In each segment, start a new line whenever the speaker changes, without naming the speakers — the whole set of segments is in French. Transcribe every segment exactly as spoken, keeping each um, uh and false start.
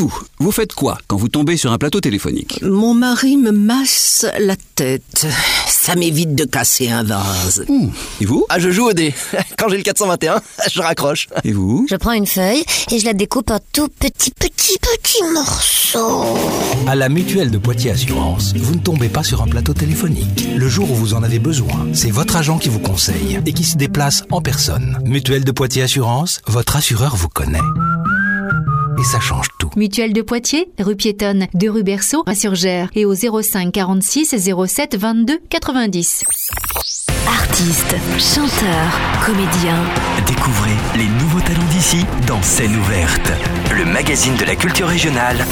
vous, vous faites quoi quand vous tombez sur un plateau téléphonique ?
Mon mari me masse la tête. Ça m'évite de casser un vase.
Mmh. Et vous ?
Ah, je joue au dé. Quand j'ai le quatre cent vingt et un, je raccroche.
Et vous ?
Je prends une feuille et je la découpe en tout petits, petits, petits morceaux.
À la Mutuelle de Poitiers Assurance, vous ne tombez pas sur un plateau téléphonique. Le jour où vous en avez besoin, c'est votre agent qui vous conseille et qui se déplace en personne. Mutuelle de Poitiers Assurance, votre assureur vous connaît. Et ça change tout.
Mutuelle de Poitiers, rue piétonne, deux rue Berceau, à Surgères et au zéro cinq quarante-six zéro sept vingt-deux quatre-vingt-dix.
Artistes, chanteurs, comédiens.
Découvrez les nouveaux talents d'ici dans Scène ouverte, le magazine de la culture régionale.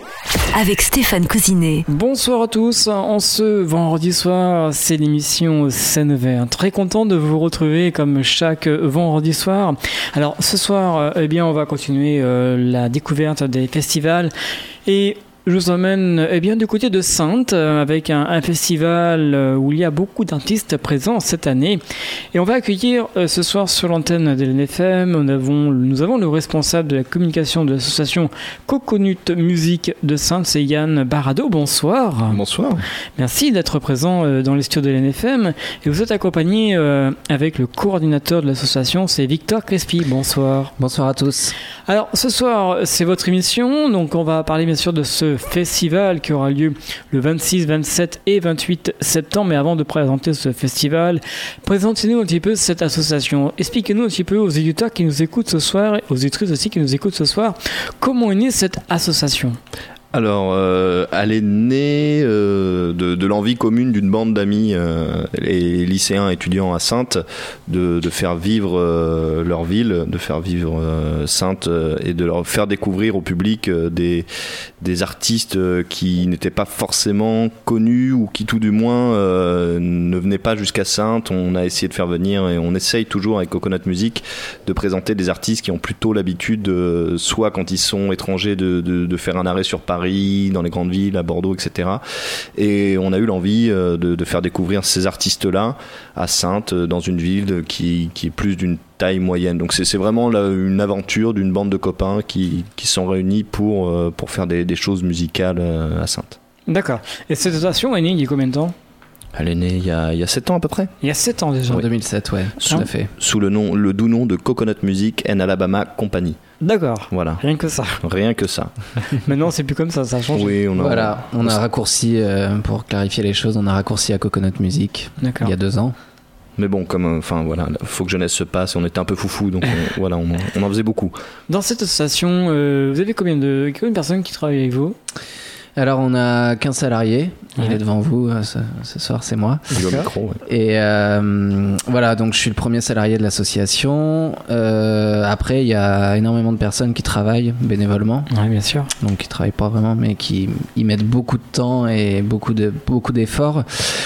Avec Stéphane Cousinet.
Bonsoir à tous, en ce vendredi soir, c'est l'émission Scène Verte. Très content de vous retrouver comme chaque vendredi soir. Alors ce soir, eh bien, on va continuer euh, la découverte des festivals et je vous emmène eh bien, du côté de Saintes avec un, un festival où il y a beaucoup d'artistes présents cette année. Et on va accueillir euh, ce soir sur l'antenne de l'N F M, nous avons, nous avons le responsable de la communication de l'association Coconut Musique de Saintes, c'est Yann Barado. Bonsoir.
Bonsoir.
Merci d'être présent euh, dans les studios de l'N F M. Et vous êtes accompagné euh, avec le coordinateur de l'association, c'est Victor Crespi. Bonsoir.
Bonsoir à tous.
Alors ce soir, c'est votre émission, donc on va parler bien sûr de ce festival qui aura lieu le vingt-six, vingt-sept et vingt-huit septembre. Mais avant de présenter ce festival, présentez-nous un petit peu cette association. Expliquez-nous un petit peu aux éditeurs qui nous écoutent ce soir, et aux éditrices aussi qui nous écoutent ce soir, comment est née cette association.
Alors, euh, elle est née euh, de, de l'envie commune d'une bande d'amis, euh, les lycéens étudiants à Saintes, de, de faire vivre euh, leur ville, de faire vivre euh, Saintes euh, et de leur faire découvrir au public euh, des, des artistes euh, qui n'étaient pas forcément connus ou qui tout du moins euh, ne venaient pas jusqu'à Saintes. On a essayé de faire venir et on essaye toujours avec Coconut Music de présenter des artistes qui ont plutôt l'habitude, euh, soit quand ils sont étrangers, de, de, de faire un arrêt sur Paris, dans les grandes villes, à Bordeaux, et cetera. Et on a eu l'envie de, de faire découvrir ces artistes-là à Saintes, dans une ville qui, qui est plus d'une taille moyenne. Donc c'est, c'est vraiment là, une aventure d'une bande de copains qui, qui sont réunis pour, pour faire des, des choses musicales à Saintes.
D'accord. Et cette association est née il y a combien de temps ?
Elle est née il y a, il y a sept ans à peu près.
Il y a sept ans déjà.
En deux mille sept, ouais,
sous,
tout à fait.
Sous le, nom, le doux nom de Coconut Music and Alabama Company.
D'accord.
Voilà.
Rien que ça.
Rien que ça.
Maintenant, c'est plus comme ça, ça a changé.
Oui, on a,
voilà, on a raccourci, euh, pour clarifier les choses, on a raccourci à Coconut Music. D'accord. Il y a deux ans.
Mais bon, comme, enfin voilà, faut que jeunesse se passe. On était un peu foufou, donc on, voilà, on, on en faisait beaucoup.
Dans cette association, euh, vous avez combien de, combien de personnes qui travaillent avec vous ?
Alors on a quinze salariés, ouais. Il est devant vous euh, ce, ce soir, c'est moi.
Micro, ouais.
Et euh, voilà, donc je suis le premier salarié de l'association. Euh, après, il y a énormément de personnes qui travaillent bénévolement.
Oui, bien sûr.
Donc qui travaillent pas vraiment, mais qui y mettent beaucoup de temps et beaucoup de beaucoup d'efforts.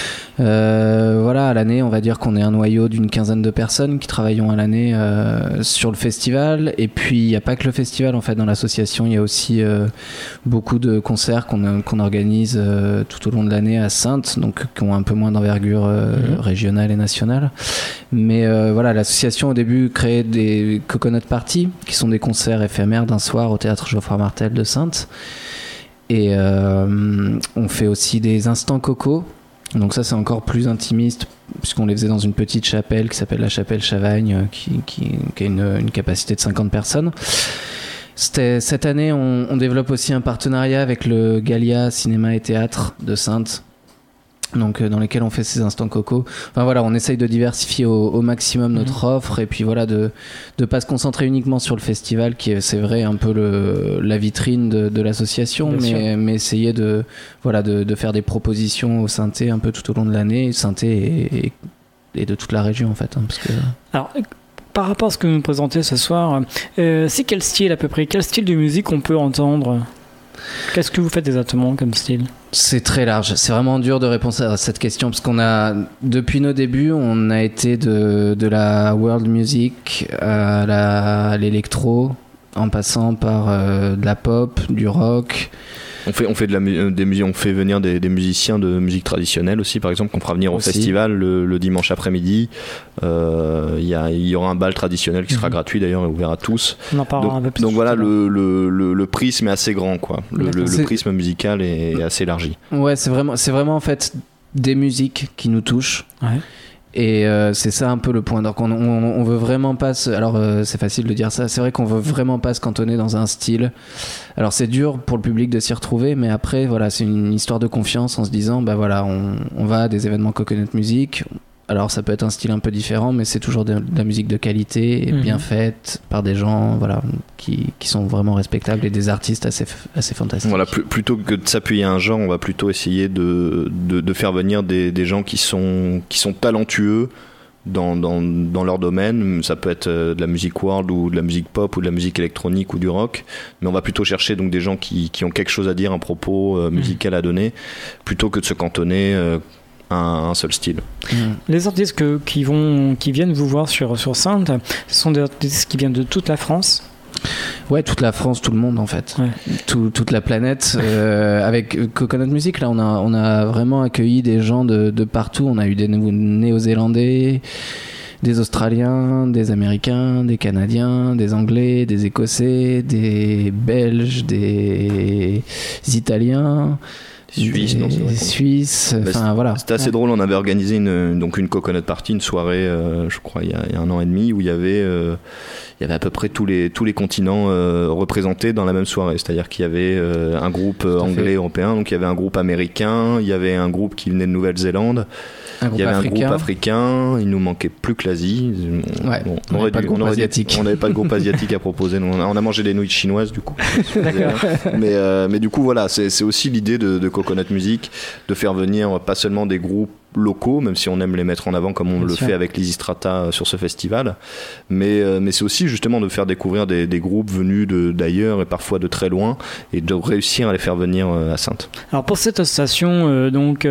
Euh, voilà, à l'année, on va dire qu'on est un noyau d'une quinzaine de personnes qui travaillons à l'année euh, sur le festival. Et puis, il n'y a pas que le festival, en fait, dans l'association. Il y a aussi euh, beaucoup de concerts qu'on, qu'on organise euh, tout au long de l'année à Saintes, donc qui ont un peu moins d'envergure euh, mmh. régionale et nationale. Mais euh, voilà, l'association, au début, créait des Coconut Party, qui sont des concerts éphémères d'un soir au théâtre Geoffroy Martel de Saintes. Et euh, on fait aussi des instants coco. Donc ça c'est encore plus intimiste puisqu'on les faisait dans une petite chapelle qui s'appelle la chapelle Chavagne qui, qui, qui a une, une capacité de cinquante personnes. C'était, cette année on, on développe aussi un partenariat avec le Gallia Cinéma et Théâtre de Saintes, donc dans lesquels on fait ces instants coco. Enfin voilà, on essaye de diversifier au, au maximum notre mmh. offre et puis voilà de de pas se concentrer uniquement sur le festival qui est, c'est vrai, un peu le la vitrine de, de l'association, Bien mais sûr. mais essayer de voilà de de faire des propositions au synthé un peu tout au long de l'année, synthé et, et, et de toute la région en fait, hein, parce que
alors par rapport à ce que vous nous présentez ce soir, euh, c'est quel style à peu près, quel style de musique on peut entendre? Qu'est-ce que vous faites exactement comme style ?
C'est très large. C'est vraiment dur de répondre à cette question parce qu'on a, depuis nos débuts, on a été de, de la world music à, la, à l'électro, en passant par euh, de la pop, du rock,
On fait, on fait de la mu- des musiques, on fait venir des, des musiciens de musique traditionnelle aussi, par exemple, qu'on fera venir
aussi.
au festival le, le dimanche après-midi. Euh, Il y, a, il y aura un bal traditionnel qui sera mmh. gratuit d'ailleurs et ouvert à tous.
On en parlera
donc,
un peu plus.
Donc voilà, le, le, le, le prisme est assez grand, quoi. Le, le,
c'est...
le prisme musical est, est assez élargi.
Ouais, c'est vraiment, c'est vraiment en fait des musiques qui nous touchent.
Ouais.
Et euh, c'est ça un peu le point. Donc on, on, on veut vraiment pas se... Alors euh, c'est facile de dire ça. C'est vrai qu'on veut vraiment pas se cantonner dans un style. Alors c'est dur pour le public de s'y retrouver, mais après voilà, c'est une histoire de confiance en se disant bah voilà, on, on va à des événements Coconut Music. Alors ça peut être un style un peu différent, mais c'est toujours de, de la musique de qualité, mmh. bien faite par des gens voilà qui, qui sont vraiment respectables et des artistes assez assez fantastiques.
Voilà, pl- plutôt que de s'appuyer à un genre, on va plutôt essayer de de, de faire venir des, des gens qui sont qui sont talentueux dans dans dans leur domaine. Ça peut être de la musique world ou de la musique pop ou de la musique électronique ou du rock, mais on va plutôt chercher donc des gens qui qui ont quelque chose à dire, un propos euh, musical mmh. à donner, plutôt que de se cantonner euh, Un, un seul style.
Mmh. Les artistes que, qui, vont, qui viennent vous voir sur, sur Sainte, ce sont des artistes qui viennent de toute la France.
Ouais, toute la France, tout le monde en fait,
ouais.
tout, toute la planète. Euh, avec Coconut Music, là, on a, on a vraiment accueilli des gens de, de partout. On a eu des Néo-Zélandais, des Australiens, des Américains, des Canadiens, des Anglais, des Écossais, des Belges, des Italiens.
Suisse, non,
des Suisses, enfin
bah,
voilà.
C'était assez ouais. drôle. On avait organisé une, donc une coconut party, une soirée, euh, je crois, il y, a, il y a un an et demi, où il y avait, euh, il y avait à peu près tous les tous les continents euh, représentés dans la même soirée. C'est-à-dire qu'il y avait euh, un groupe anglais, fait. européen, donc il y avait un groupe américain, il y avait un groupe qui venait de Nouvelle-Zélande. Il y avait africain. un groupe africain, il nous manquait plus que l'Asie.
Ouais,
bon,
on n'avait pas de groupe asiatique.
On n'avait pas de groupe asiatique à proposer. On a, on a mangé des nouilles chinoises du coup. mais, euh, mais du coup, voilà, c'est, c'est aussi l'idée de, de Coconut Music, de faire venir pas seulement des groupes locaux, même si on aime les mettre en avant comme on Bien le sûr. fait avec l'Easystrata sur ce festival, mais, euh, mais c'est aussi justement de faire découvrir des, des groupes venus de, d'ailleurs et parfois de très loin et de réussir à les faire venir à Sainte.
Alors pour cette association euh, donc,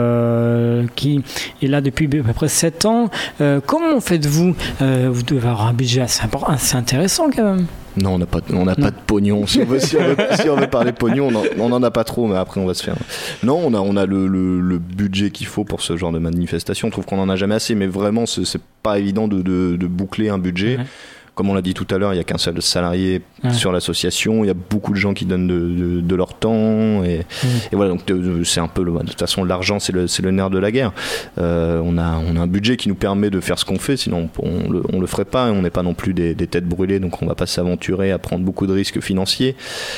euh, qui est là depuis à peu près sept ans, euh, comment faites-vous euh, Vous devez avoir un budget assez, assez intéressant quand même.
Non, on n'a pas, on n'a pas de pognon. Si on veut, si on veut, si on veut parler pognon, on n'en a pas trop, mais après on va se faire. Non, on a, on a le, le, le budget qu'il faut pour ce genre de manifestation. On trouve qu'on en a jamais assez, mais vraiment, c'est, c'est pas évident de, de, de boucler un budget. Ouais. Comme on l'a dit tout à l'heure, il n'y a qu'un seul salarié ouais. sur l'association. Il y a beaucoup de gens qui donnent de, de, de leur temps. Et, mmh. et voilà, donc de, c'est un peu. Le, de toute façon, l'argent, c'est le, c'est le nerf de la guerre. Euh, on, a, on a un budget qui nous permet de faire ce qu'on fait, sinon on ne le, on le ferait pas. Et on n'est pas non plus des, des têtes brûlées, donc on ne va pas s'aventurer à prendre beaucoup de risques financiers.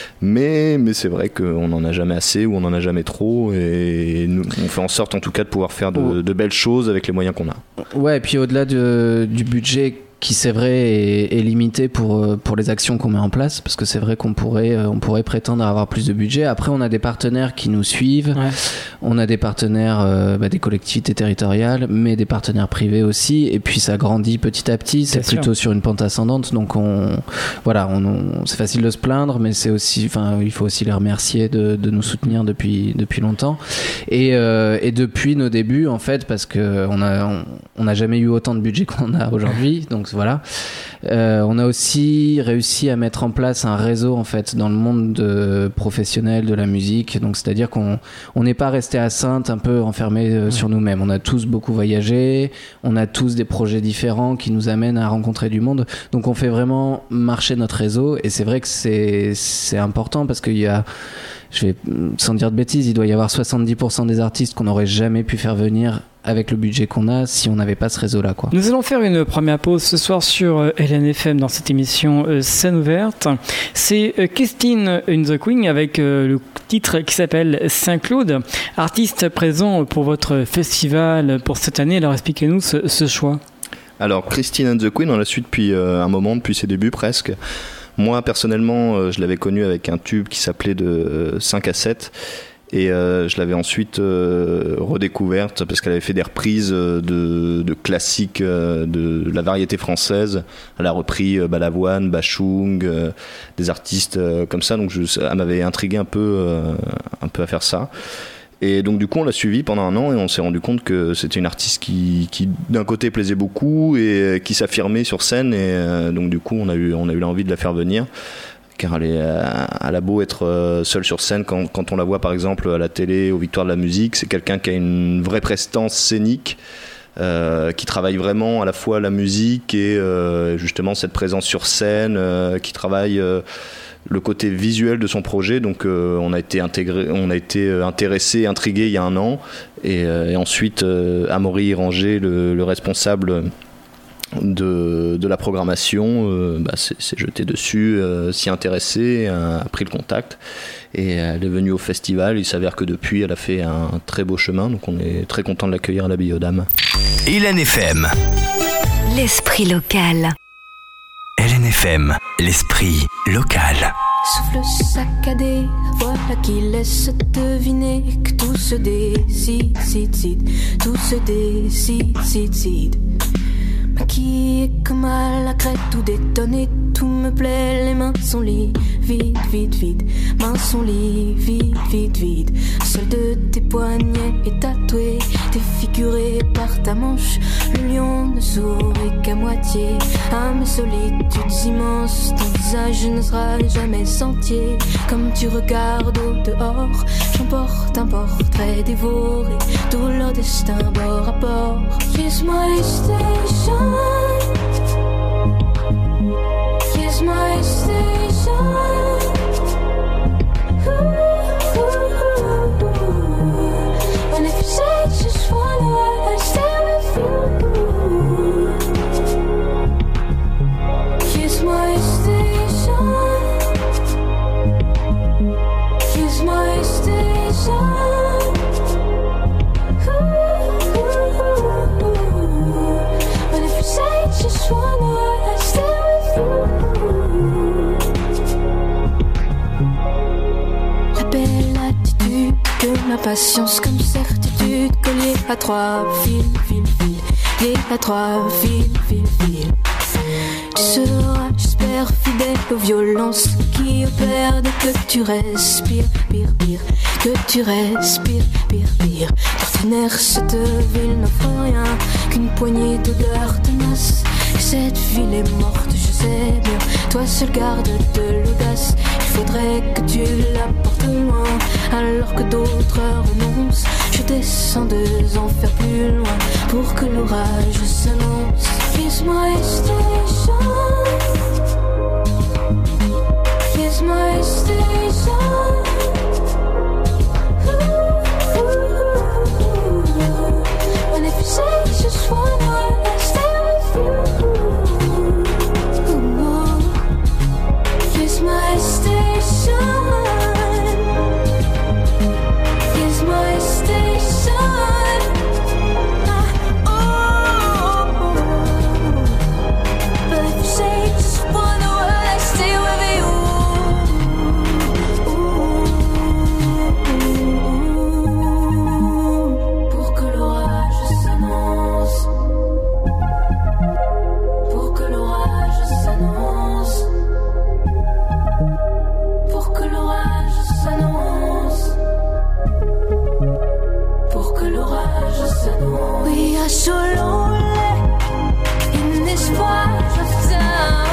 Mais, mais c'est vrai qu'on n'en a jamais assez ou on n'en a jamais trop. Et nous, on fait en sorte, en tout cas, de pouvoir faire de, oh. de belles choses avec les moyens qu'on a.
Ouais, et puis au-delà de, du budget, qui c'est vrai est, est limité pour, pour les actions qu'on met en place, parce que c'est vrai qu'on pourrait, on pourrait prétendre avoir plus de budget. Après, on a des partenaires qui nous suivent, ouais. on a des partenaires, euh, bah, des collectivités territoriales, mais des partenaires privés aussi, et puis ça grandit petit à petit, c'est, c'est plutôt sûr. Sur une pente ascendante, donc on, voilà, on, on, c'est facile de se plaindre, mais c'est aussi, enfin, il faut aussi les remercier de, de nous soutenir depuis, depuis longtemps, et, euh, et depuis nos débuts, en fait, parce qu'on a, on, on n'a jamais eu autant de budget qu'on a aujourd'hui, donc voilà. Euh, on a aussi réussi à mettre en place un réseau en fait dans le monde de, professionnel de la musique. Donc c'est-à-dire qu'on on n'est pas resté à Sainte un peu enfermé euh, ouais. sur nous-mêmes. On a tous beaucoup voyagé, on a tous des projets différents qui nous amènent à rencontrer du monde. Donc on fait vraiment marcher notre réseau et c'est vrai que c'est c'est important parce qu'il y a, je vais sans dire de bêtises, il doit y avoir soixante-dix pour cent des artistes qu'on n'aurait jamais pu faire venir avec le budget qu'on a si on n'avait pas ce réseau-là, quoi.
Nous allons faire une première pause ce soir sur euh, L N F M dans cette émission euh, Scène ouverte. C'est euh, Christine and the Queen avec euh, le titre qui s'appelle Saint-Claude, artiste présent pour votre festival pour cette année. Alors expliquez-nous ce, ce choix.
Alors Christine and the Queen, on l'a su depuis euh, un moment, depuis ses débuts presque. Moi personnellement, euh, je l'avais connue avec un tube qui s'appelait de euh, cinq à sept. Et euh, je l'avais ensuite euh, redécouverte parce qu'elle avait fait des reprises de, de classiques euh, de la variété française. Elle a repris euh, Balavoine, Bachung, euh, des artistes euh, comme ça. Donc je, elle m'avait intrigué un peu, euh, un peu à faire ça. Et donc du coup on l'a suivie pendant un an et on s'est rendu compte que c'était une artiste qui, qui d'un côté plaisait beaucoup et qui s'affirmait sur scène. Et euh, donc du coup on a eu, on a eu l'envie de la faire venir. car elle, est, elle a beau être seule sur scène, quand, quand on la voit par exemple à la télé, aux Victoires de la musique, c'est quelqu'un qui a une vraie prestance scénique, euh, qui travaille vraiment à la fois la musique et euh, justement cette présence sur scène, euh, qui travaille euh, le côté visuel de son projet. Donc euh, on a été intégré, on a été intéressé, intrigué il y a un an, et, euh, et ensuite euh, Amaury Ranger, le, le responsable De, de la programmation, euh, bah, s'est, s'est jeté dessus, euh, s'y intéressé, a, a pris le contact et elle est venue au festival. Il s'avère que depuis elle a fait un très beau chemin, donc on est très content de l'accueillir à la Biodame.
Hélène F M.
L'esprit local.
Hélène F M, l'esprit local.
Souffle saccadé, voilà qui laisse deviner que tout se décide, cide, cide, tout se décide, cide, cide. Maquillée comme à la crête, tout détonné, tout me plaît, les mains sont liées, vide, vide, vide, mains sont liées, vide, vide, vide. Seul de tes poignets est tatoué, défiguré par ta manche, le lion ne sourit qu'à moitié. À mes solitudes immenses, ton visage ne sera jamais entier. Comme tu regardes au dehors, j'emporte un portrait dévoré, tout leur destin bord à bord. Kiss my station. Kiss my station. Ooh, ooh, ooh. And if you say just one word, I stay with you. Kiss my station. Kiss my station. Just one word, I stay with you. La belle attitude de la patience comme certitude, collée à trois fils, fils, fils, liée à trois fils, fils, fils. Tu seras, j'espère, fidèle aux violences qui opèrent dès que tu respires, pire, pire, que tu respires, pire, pire. D'ordinaire, cette ville n'offre rien qu'une poignée d'odeurs tenaces. Cette ville est morte, je sais bien, toi seul garde de l'audace. Il faudrait que tu la portes loin, alors que d'autres renoncent. Je descends deux enfers plus loin, pour que l'orage s'annonce. Kiss my station. Kiss my station. Ooh, ooh, ooh. And if you say just one word, I stay with you. Ooh, kiss my station. Kiss my station. Ah, oh, but if you say just one word, I stay with you. So lonely in this part of town.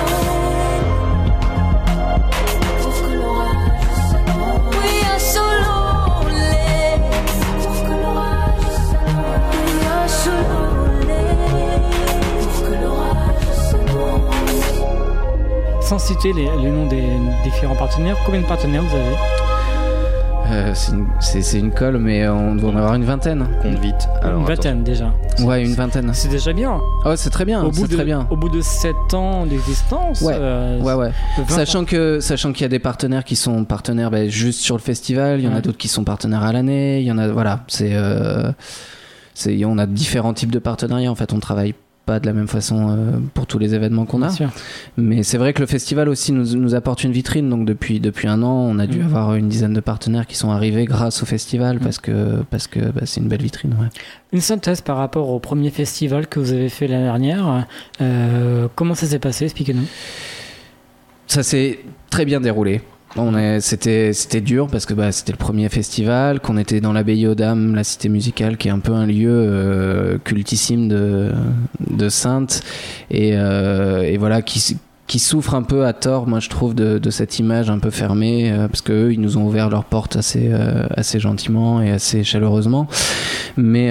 Pour que l'orage s'annonce. We are so lonely. Pour que l'orage s'annonce. We are so lonely. Pour que l'orage s'annonce.
Sans citer les, les noms des différents partenaires, combien de partenaires vous avez ?
Euh, c'est, une, c'est, c'est une colle, mais on doit en avoir une vingtaine.
Compte vite.
Alors, une vingtaine
attention.
déjà.
Ouais, une vingtaine.
C'est déjà bien.
Oh, c'est très bien.
Au bout
c'est
de,
très bien.
Au bout de sept ans d'existence.
Ouais,
euh,
ouais, ouais. Sachant
ans.
que, sachant qu'il y a des partenaires qui sont partenaires bah, juste sur le festival, il y en
ouais.
a d'autres qui sont partenaires à l'année. Il y en a, voilà, c'est, euh, c'est, on a différents types de partenariats. En fait, on travaille pas de la même façon euh, pour tous les événements qu'on a.
Bien sûr.
Mais c'est vrai que le festival aussi nous, nous apporte une vitrine. Donc depuis, depuis un an, on a dû mmh. avoir une dizaine de partenaires qui sont arrivés grâce au festival mmh. parce que, parce que bah, c'est une belle vitrine. Ouais.
Une synthèse par rapport au premier festival que vous avez fait l'année dernière. Euh, comment ça s'est passé ? Expliquez-nous.
Ça s'est très bien déroulé. On est, c'était, c'était dur parce que bah, c'était le premier festival, qu'on était dans l'abbaye aux Dames, la cité musicale, qui est un peu un lieu euh, cultissime de, de Saintes, et, euh, et voilà, qui, qui souffrent un peu à tort, moi je trouve, de, de cette image un peu fermée, euh, parce qu'eux, ils nous ont ouvert leurs portes assez, euh, assez gentiment et assez chaleureusement. Mais,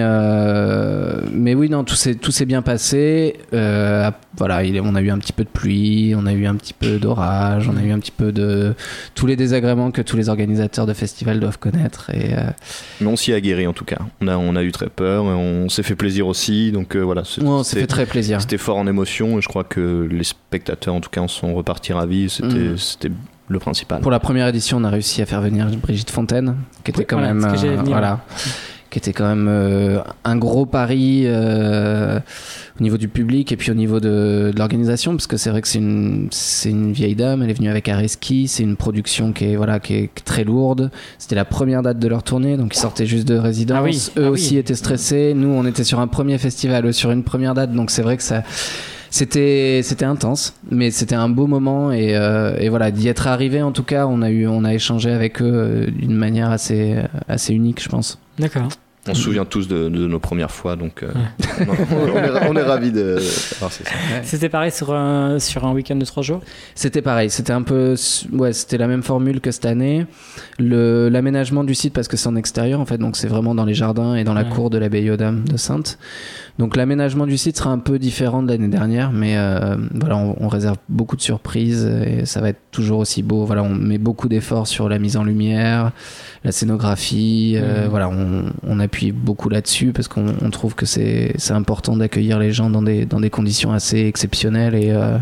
euh, mais oui, non, tout s'est, tout s'est bien passé. Euh, voilà, il, on a eu un petit peu de pluie, on a eu un petit peu d'orage, on a eu un petit peu de tous les désagréments que tous les organisateurs de festivals doivent connaître. Et, euh...
Mais on s'y a guéri en tout cas. On a, on a eu très peur, on s'est fait plaisir aussi. Donc euh, voilà,
ouais, on s'est fait très plaisir.
C'était fort en émotion et je crois que les spectateurs en tout cas en sont repartis ravis. C'était, mmh. c'était le principal.
Pour la première édition, on a réussi à faire venir Brigitte Fontaine, qui était oui, quand voilà, même euh, voilà, qui était quand même euh, un gros pari euh, au niveau du public et puis au niveau de, de l'organisation, parce que c'est vrai que c'est une c'est une vieille dame, elle est venue avec Areski, c'est une production qui est voilà qui est très lourde. C'était la première date de leur tournée, donc ils sortaient juste de résidence. Ah oui, eux ah aussi oui. étaient stressés. Nous, on était sur un premier festival, eux sur une première date, donc c'est vrai que ça C'était, c'était intense, mais c'était un beau moment et, euh, et voilà, d'y être arrivé en tout cas, on a eu, on a échangé avec eux d'une manière assez, assez unique, je pense.
D'accord.
On se souvient tous de, de nos premières fois, donc euh, ouais. on, est, on est ravis de. Alors, c'est ça.
Ouais. C'était pareil sur un, sur un week-end de trois jours.
C'était pareil, c'était un peu, ouais, c'était la même formule que cette année. Le, l'aménagement du site, parce que c'est en extérieur en fait, donc c'est vraiment dans les jardins et dans la ouais. cour de l'abbaye aux Dames de Saintes. Donc l'aménagement du site sera un peu différent de l'année dernière, mais euh, voilà, on, on réserve beaucoup de surprises et ça va être toujours aussi beau. Voilà, on met beaucoup d'efforts sur la mise en lumière, la scénographie. Mmh. Euh, voilà, on, on appuie beaucoup là-dessus parce qu'on on trouve que c'est, c'est important d'accueillir les gens dans des, dans des conditions assez exceptionnelles et euh,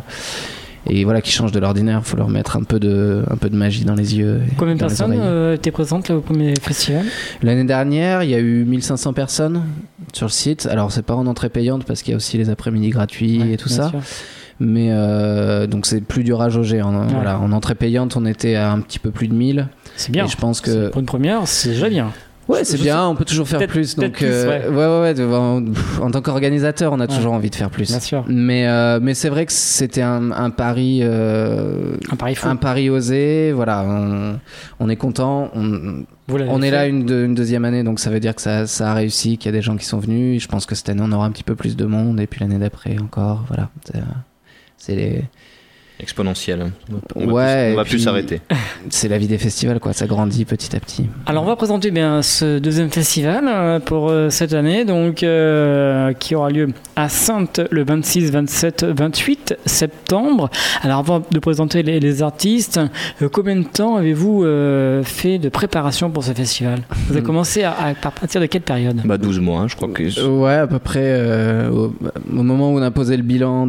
et voilà, qui changent de l'ordinaire. Il faut leur mettre un peu de, un peu de magie dans les yeux.
Combien de personnes euh, étaient présentes là, au premier festival ?
L'année dernière, il y a eu mille cinq cents personnes sur le site. Alors, c'est pas en entrée payante parce qu'il y a aussi les après-midi gratuits ouais, et tout ça. Sûr. Mais euh, donc, c'est plus dur à jauger. En, ouais. voilà, en entrée payante, on était à un petit peu plus de mille.
C'est bien.
Et je pense que...
Pour une première, c'est déjà bien.
Ouais, c'est je bien, sais, on peut toujours faire plus. Donc, plus, euh, ouais. ouais, ouais, ouais. En, en tant qu'organisateur, on a ouais. toujours envie de faire plus.
Bien sûr.
Mais, euh, mais c'est vrai que c'était un, un pari, euh,
un pari fou.
Un pari osé. Voilà, on, on est content. On, on est là une, de, une deuxième année, donc ça veut dire que ça, ça a réussi, qu'il y a des gens qui sont venus. Je pense que cette année, on aura un petit peu plus de monde, et puis l'année d'après encore. Voilà, c'est, c'est les.
Exponentielle. On va,
ouais,
plus, on va plus s'arrêter.
C'est la vie des festivals, quoi. Ça grandit petit à petit.
Alors, on va présenter bien ce deuxième festival pour euh, cette année, donc euh, qui aura lieu à Saintes le vingt-six, vingt-sept, vingt-huit septembre. Alors, avant de présenter les, les artistes, euh, combien de temps avez-vous euh, fait de préparation pour ce festival ? Vous avez commencé à, à, à partir de quelle période ?
Bah douze mois, hein, je crois que.
Ouais, à peu près. Euh, au, au moment où on a posé le bilan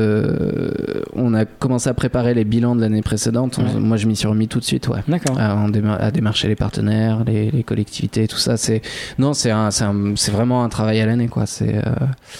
de, on a commencé à préparer les bilans de l'année précédente. Ouais. On, moi, je m'y suis remis tout de suite, ouais.
D'accord.
À, à démarcher les partenaires, les, les collectivités, tout ça. C'est non, c'est un, c'est, un, c'est vraiment un travail à l'année, quoi. C'est euh,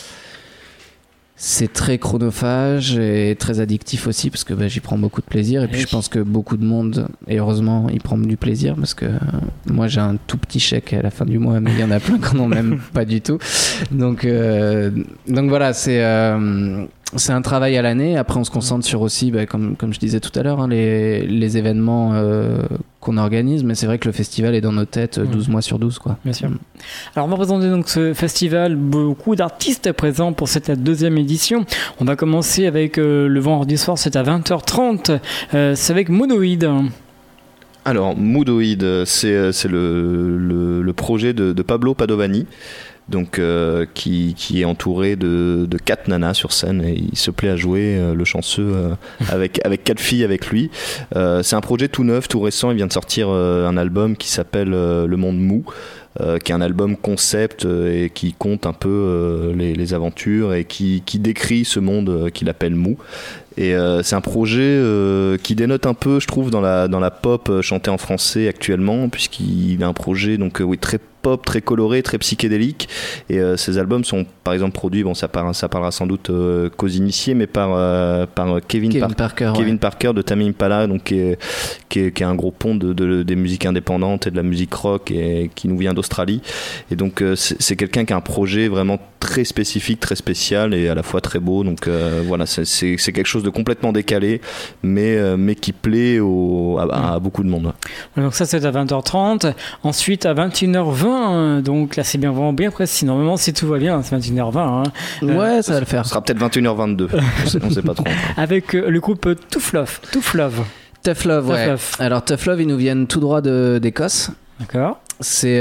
c'est très chronophage et très addictif aussi parce que bah, j'y prends beaucoup de plaisir et puis oui. je pense que beaucoup de monde, et heureusement, y prend du plaisir parce que euh, moi j'ai un tout petit chèque à la fin du mois, mais il y en a plein qui n'en ont même pas du tout. Donc euh, donc voilà, c'est euh, c'est un travail à l'année. Après, on se concentre sur aussi, bah, comme, comme je disais tout à l'heure, hein, les, les événements euh, qu'on organise. Mais c'est vrai que le festival est dans nos têtes douze mmh. mois sur douze, quoi.
Bien sûr. Alors, on va présenter donc ce festival. Beaucoup d'artistes présents pour cette deuxième édition. On va commencer avec euh, le vendredi soir, c'est à vingt heures trente. Euh, c'est avec Moodoid.
Alors, Moodoid, c'est, c'est le, le, le projet de, de Pablo Padovani. Donc euh, qui, qui est entouré de, de quatre nanas sur scène et il se plaît à jouer euh, le chanceux euh, avec, avec quatre filles avec lui. Euh, c'est un projet tout neuf, tout récent, il vient de sortir euh, un album qui s'appelle euh, Le Monde Mou, euh, qui est un album concept euh, et qui compte un peu euh, les, les aventures et qui, qui décrit ce monde euh, qu'il appelle Mou. Et euh, c'est un projet euh, qui dénote un peu, je trouve, dans la, dans la pop euh, chantée en français actuellement, puisqu'il a un projet donc, euh, oui, très pop, très coloré, très psychédélique. Et euh, ces albums sont par exemple produits, bon, ça, par, ça parlera sans doute euh, qu'aux initiés, mais par, euh, par Kevin,
Kevin
Par-
Parker,
Kevin
ouais.
Parker de Tame Impala, donc, qui, est, qui, est, qui est un gros pont de, de, des musiques indépendantes et de la musique rock et qui nous vient d'Australie. Et donc euh, c'est, c'est quelqu'un qui a un projet vraiment très spécifique, très spécial et à la fois très beau. Donc euh, voilà, c'est, c'est, c'est quelque chose de complètement décalé, mais, euh, mais qui plaît au, à, à beaucoup de monde.
Donc ça, c'est à vingt heures trente. Ensuite, à vingt et une heures vingt, vingt, donc là c'est bien vraiment bien précis. Normalement, si tout va bien, c'est vingt et une heures vingt. Hein.
Ouais, euh, ça va le faire.
Ce sera peut-être vingt et une heures vingt-deux. On sait pas trop.
Avec euh, le groupe Tough Love. Tough Love.
Tough Love, ouais. Love. Alors Tough Love, ils nous viennent tout droit de, d'Écosse.
D'accord.
C'est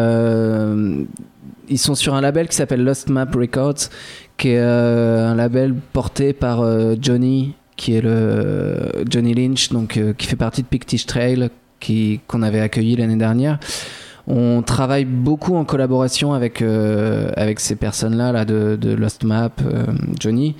euh, ils sont sur un label qui s'appelle Lost Map Records, qui est euh, un label porté par euh, Johnny, qui est le Johnny Lynch, donc euh, qui fait partie de Pictish Trail, qui qu'on avait accueilli l'année dernière. On travaille beaucoup en collaboration avec euh, avec ces personnes-là là de, de Lost Map, euh, Johnny.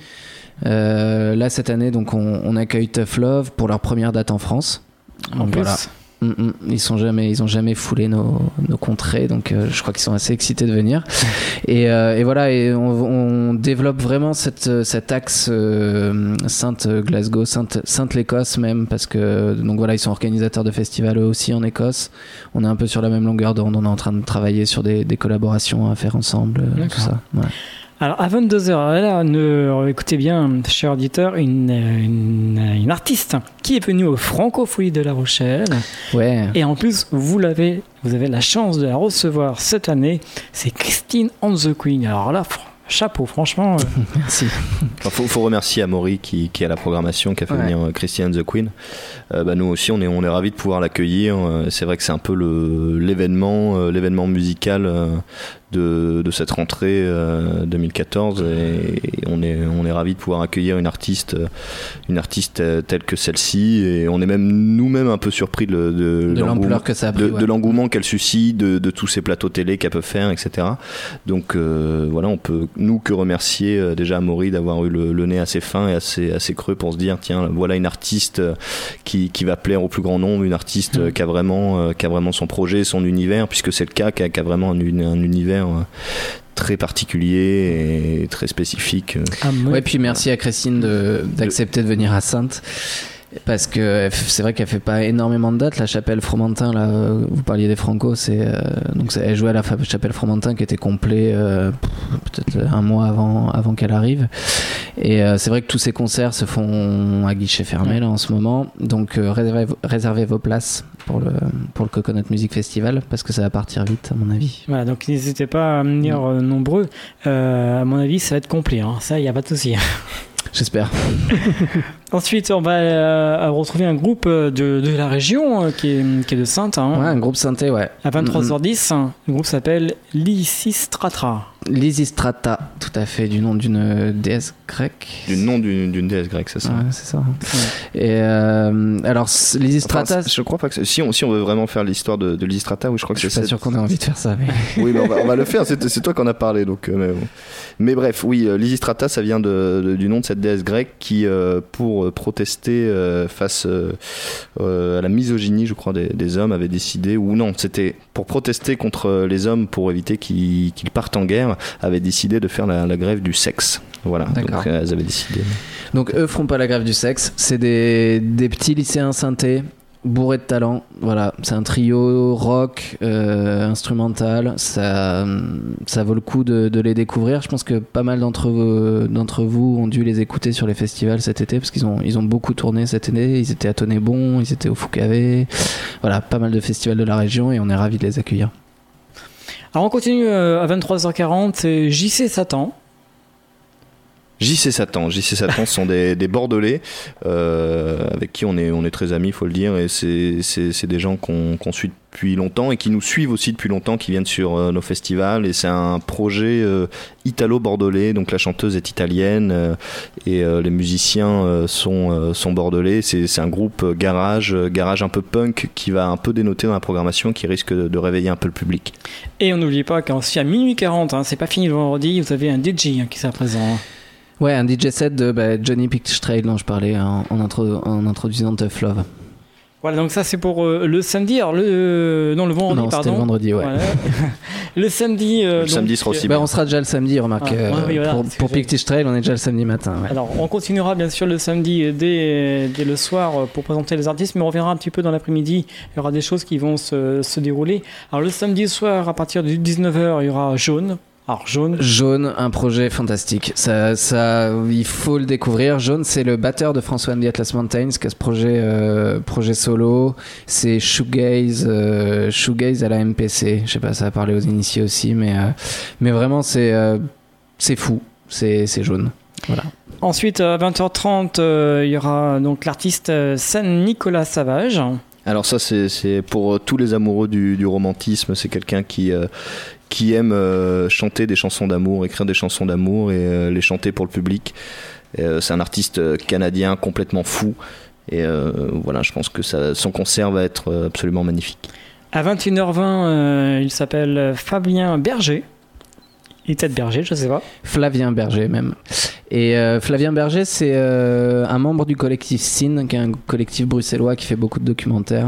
Euh, là cette année, donc on, on accueille Tough Love pour leur première date en France.
En
donc,
plus.
Voilà. Ils sont jamais, ils ont jamais foulé nos, nos contrées, donc euh, je crois qu'ils sont assez excités de venir. Et, euh, et voilà, et on, on développe vraiment cette, cet axe euh, Sainte Glasgow, Sainte, Sainte l'Écosse même, parce que donc voilà, ils sont organisateurs de festivals eux aussi en Écosse. On est un peu sur la même longueur d'onde. On est en train de travailler sur des, des collaborations à faire ensemble, euh, tout ça. Ouais.
Alors à vingt-deux heures, là, ne, écoutez bien, cher auditeur, une, une, une artiste qui est venue au Francophonie de La Rochelle.
Ouais.
Et en plus, vous l'avez, vous avez la chance de la recevoir cette année. C'est Christine and the Queen. Alors là, chapeau, franchement. Euh...
Merci.
Il faut, faut remercier Amaury qui, qui est à la programmation, qui a fait ouais. venir Christine and the Queen. Euh, bah, nous aussi, on est, on est ravis de pouvoir l'accueillir. C'est vrai que c'est un peu le, l'événement, euh, l'événement musical. Euh, De, de cette rentrée euh, deux mille quatorze et, et on est on est ravis de pouvoir accueillir une artiste une artiste telle que celle-ci et on est même nous-mêmes un peu surpris de, de,
de l'ampleur que ça a pris,
de,
ouais.
de l'engouement qu'elle suscite, de, de tous ces plateaux télé qu'elle peut faire, et cetera. Donc euh, voilà, on peut nous que remercier euh, déjà Amaury d'avoir eu le, le nez assez fin et assez assez creux pour se dire tiens voilà une artiste qui qui va plaire au plus grand nombre, une artiste mmh. qui a vraiment euh, qui a vraiment son projet, son univers, puisque c'est le cas, qui a, qui a vraiment un, un univers très particulier et très spécifique.
Ah, ouais, puis merci à Christine de, d'accepter de venir à Sainte. Parce que c'est vrai qu'elle fait pas énormément de dates. La Chapelle Fromentin, là, vous parliez des Franco, c'est euh, donc elle jouait à la Chapelle Fromentin qui était complet euh, peut-être un mois avant avant qu'elle arrive. Et euh, c'est vrai que tous ces concerts se font à guichet fermé là en ce moment. Donc euh, réservez, réservez vos places pour le pour le Coconut Music Festival parce que ça va partir vite à mon avis.
Voilà, donc n'hésitez pas à venir euh, nombreux. Euh, à mon avis, ça va être complet. Hein. Ça, il y a pas de souci.
J'espère.
Ensuite, on va euh, retrouver un groupe de, de la région euh, qui, est, qui est de Sainte. Hein.
Ouais, un groupe saintais, ouais.
À vingt-trois heures dix, mm-hmm. le groupe s'appelle Lysistrata.
Lysistrata, tout à fait, du nom d'une déesse grecque.
Du nom d'une, d'une déesse grecque, c'est ça.
Ouais, c'est ça. Ouais. Et euh, alors, Lysistrata.
Enfin, je crois pas que si on si on veut vraiment faire l'histoire de, de Lysistrata, oui, je crois que
je
c'est.
Je suis pas sûr qu'on ait envie de faire ça. Mais...
oui, mais on va, on va le faire. C'est, c'est toi qu'on a parlé, donc. Euh, mais, bon. mais bref, oui, euh, Lysistrata, ça vient de, de, du nom de cette déesse grecque qui, euh, pour protester euh, face euh, euh, à la misogynie, je crois, des, des hommes, avait décidé, ou non, c'était pour protester contre les hommes pour éviter qu'ils, qu'ils partent en guerre, avait décidé de faire la, la grève du sexe. Voilà,
d'accord.
Donc elles avaient décidé.
Donc eux feront pas la grève du sexe, c'est des, des petits lycéens synthés bourrés de talent. Voilà, c'est un trio rock, euh, instrumental. Ça, ça vaut le coup de, de les découvrir. Je pense que pas mal d'entre vous, d'entre vous ont dû les écouter sur les festivals cet été parce qu'ils ont, ils ont beaucoup tourné cet été. Ils étaient à Tonnet-Bon, ils étaient au Foucavé. Voilà, pas mal de festivals de la région et on est ravis de les accueillir.
Alors on continue à vingt-trois heures quarante, c'est J C Satan.
J C Satan, J C Satan sont des, des Bordelais euh, avec qui on est, on est très amis, il faut le dire, et c'est, c'est, c'est des gens qu'on, qu'on suit depuis longtemps et qui nous suivent aussi depuis longtemps, qui viennent sur euh, nos festivals, et c'est un projet euh, italo-bordelais, donc la chanteuse est italienne euh, et euh, les musiciens euh, sont, euh, sont bordelais. C'est, c'est un groupe garage, garage un peu punk qui va un peu dénoter dans la programmation, qui risque de, de réveiller un peu le public.
Et on n'oublie pas qu'à minuit quarante, hein, c'est pas fini le vendredi, vous avez un D J hein, qui sera présent.
Ouais, un D J set de bah, Johnny Pictish Trail dont je parlais en, en, intro, en introduisant Tough Love.
Voilà, donc ça c'est pour euh, le samedi, alors le euh, non le vendredi
non,
pardon.
C'était le vendredi, ouais.
Voilà. le samedi. Euh,
le
donc,
samedi sera aussi.
Bah, on sera déjà le samedi, remarque. Ah,
ouais, oui, voilà,
pour pour Pictish Trail, on est déjà le samedi matin. Ouais.
Alors on continuera bien sûr le samedi dès, dès le soir pour présenter les artistes, mais on reviendra un petit peu dans l'après-midi. Il y aura des choses qui vont se, se dérouler. Alors le samedi soir à partir de dix-neuf heures, il y aura Jaune. Alors Jaune.
Jaune, un projet fantastique. Ça, ça, il faut le découvrir. Jaune, c'est le batteur de François and the Atlas Mountains qui a ce projet, euh, projet solo. C'est shoegaze, euh, shoegaze à la M P C. Je sais pas, ça a parlé aux initiés aussi, mais, euh, mais vraiment c'est, euh, c'est fou. C'est, c'est Jaune. Voilà.
Ensuite, à vingt heures trente, euh, il y aura donc l'artiste Saint-Nicolas Savage.
Alors ça, c'est, c'est pour tous les amoureux du, du romantisme. C'est quelqu'un qui, euh, qui aime euh, chanter des chansons d'amour, écrire des chansons d'amour et euh, les chanter pour le public. Et, euh, c'est un artiste canadien complètement fou. Et euh, voilà, je pense que ça, son concert va être absolument magnifique.
À vingt et une heures vingt, euh, il s'appelle Fabien Berger. Il est peut-être Berger, je sais pas.
Flavien Berger même. Et euh, Flavien Berger, c'est euh, un membre du collectif Scene, qui est un collectif bruxellois qui fait beaucoup de documentaires,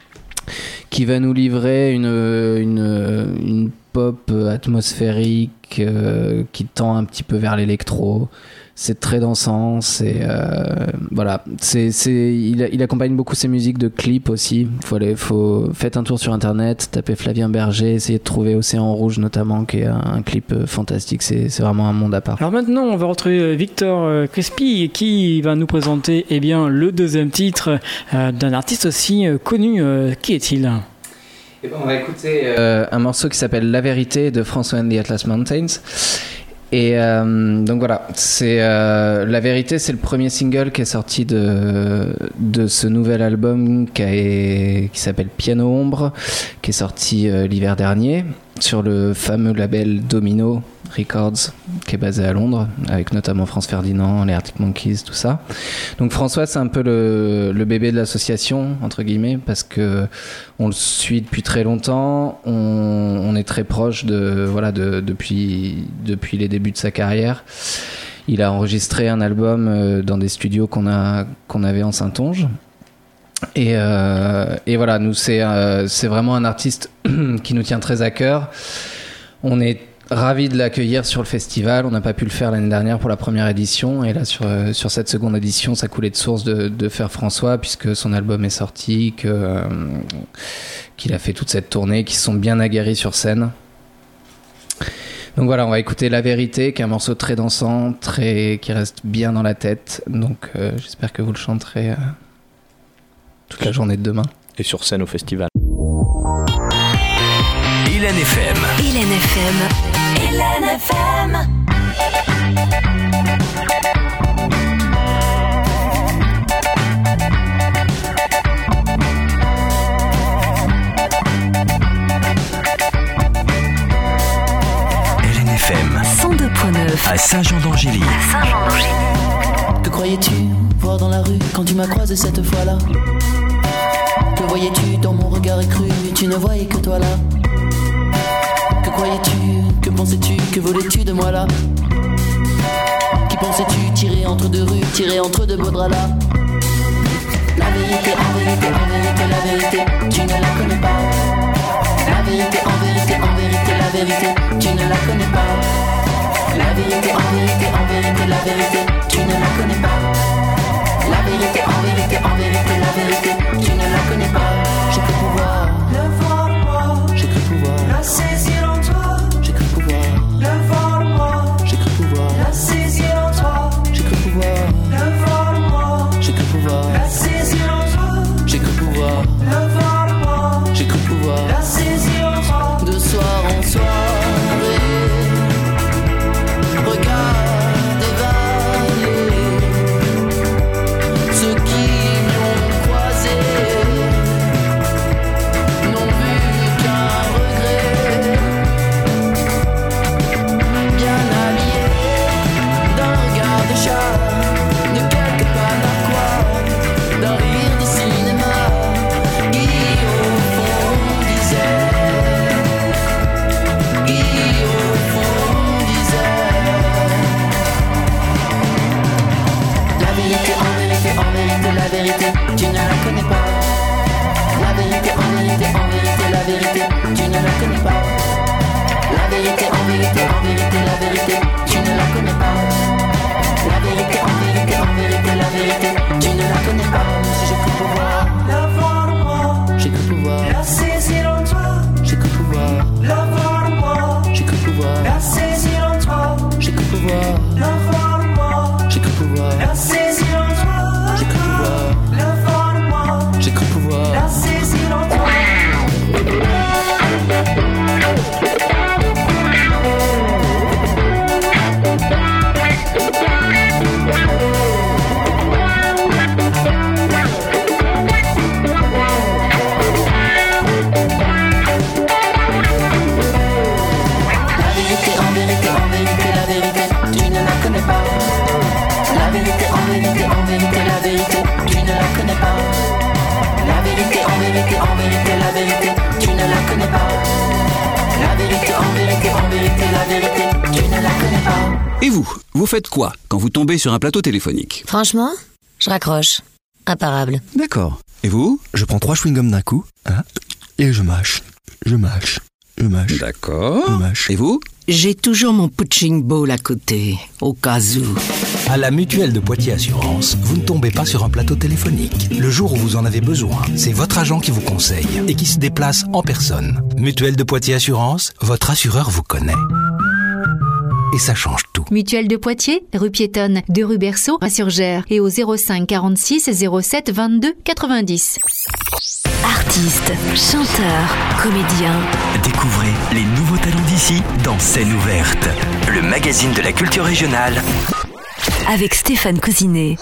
qui va nous livrer une, une, une pop atmosphérique euh, qui tend un petit peu vers l'électro. C'est très dansant, c'est euh, voilà, c'est c'est il, il accompagne beaucoup ses musiques de clips aussi. Faut aller, faut faites un tour sur internet, tapez Flavien Berger, essayez de trouver Océan Rouge notamment, qui est un, un clip fantastique. C'est c'est vraiment un monde à part.
Alors maintenant, on va retrouver Victor Crespi qui va nous présenter eh bien le deuxième titre euh, d'un artiste aussi euh, connu. Euh, qui est-il?
Eh ben, on va écouter euh, un morceau qui s'appelle La Vérité de François and the Atlas Mountains. Et euh, donc voilà, c'est euh, La Vérité, c'est le premier single qui est sorti de de ce nouvel album qui, a, qui s'appelle Piano Ombre, qui est sorti euh, l'hiver dernier sur le fameux label Domino Records, qui est basé à Londres, avec notamment France Ferdinand, les Arctic Monkeys, tout ça. Donc François, c'est un peu le, le bébé de l'association, entre guillemets, parce que on le suit depuis très longtemps, on, on est très proche de, voilà, de, depuis, depuis les débuts de sa carrière. Il a enregistré un album dans des studios qu'on, a, qu'on avait en Saintonge. Et, euh, et voilà, nous, c'est, euh, c'est vraiment un artiste qui nous tient très à cœur. On est ravi de l'accueillir sur le festival. On n'a pas pu le faire l'année dernière pour la première édition, et là sur, euh, sur cette seconde édition, ça coulait de source de, de faire François, puisque son album est sorti, que, euh, qu'il a fait toute cette tournée, qu'ils se sont bien aguerris sur scène. Donc voilà, on va écouter La Vérité, qui est un morceau très dansant, très, qui reste bien dans la tête. Donc euh, j'espère que vous le chanterez euh, toute la journée de demain.
Et sur scène au festival.
Hélène F M.
Hélène F M. Hélène F M.
Hélène F M.
cent deux point neuf.
À Saint-Jean-d'Angély.
À Saint-Jean-d'Angély.
Que croyais-tu voir dans la rue quand tu m'as croisé cette fois-là? Que voyais-tu dans mon regard écru? Tu ne voyais que toi là. Que croyais-tu? Que pensais-tu? Que voulais-tu de moi là? Qui pensais-tu tirer entre deux rues, tirer entre deux beaux draps là? La vérité, en vérité, en vérité, la vérité, tu ne la connais pas. La vérité, en vérité, en vérité, la vérité, tu ne la connais pas. La vérité, en vérité, en vérité, la vérité, tu ne la connais pas. La vérité, en vérité, en vérité, la vérité, tu ne la connais pas. J'ai cru pouvoir le voir en moi, j'ai cru pouvoir la saisir en toi, j'ai cru pouvoir le voir en moi, j'ai cru pouvoir la saisir en toi, j'ai cru pouvoir le voir en moi, j'ai cru pouvoir la saisir en toi, j'ai cru pouvoir le voir en moi, j'ai cru pouvoir la saisir en toi. De soir en soirée, regarde dévaler ceux qui m'ont croisé, n'ont vu qu'un regret. Bien habillé d'un regard de chat, de quelques pas narquois, d'un rire de cinéma, qui au fond disait, qui au fond disait, la vérité, en vérité, en vérité, la vérité, tu ne la connais pas. La vérité, en vérité, en vérité, la vérité, tu ne la connais pas. La vérité, en vérité, en vérité, la vérité, tu ne la connais pas. La vérité, en vérité, en vérité, la vérité, tu ne la connais pas. Si j'ai cru pouvoir la voir en moi, j'ai cru pouvoir la saisir en toi, j'ai cru pouvoir la voir en moi, j'ai cru pouvoir la saisir
vous, vous faites quoi quand vous tombez sur un plateau téléphonique?
Franchement, je raccroche. Imparable.
D'accord. Et vous?
Je prends trois chewing-gums d'un coup, hein, et je mâche, je mâche, je mâche.
D'accord.
Je mâche.
Et vous?
J'ai toujours mon punching ball à côté, au cas où.
À la Mutuelle de Poitiers Assurance, vous ne tombez pas sur un plateau téléphonique. Le jour où vous en avez besoin, c'est votre agent qui vous conseille et qui se déplace en personne. Mutuelle de Poitiers Assurance, votre assureur vous connaît. Et ça change tout.
Mutuelle de Poitiers, rue piétonne de rue Berceau à Surgères et au zéro cinq quarante-six zéro sept vingt-deux quatre-vingt-dix.
Artistes, chanteurs, comédiens.
Découvrez les nouveaux talents d'ici dans Scène ouverte, le magazine de la culture régionale.
Avec Stéphane Cousinet.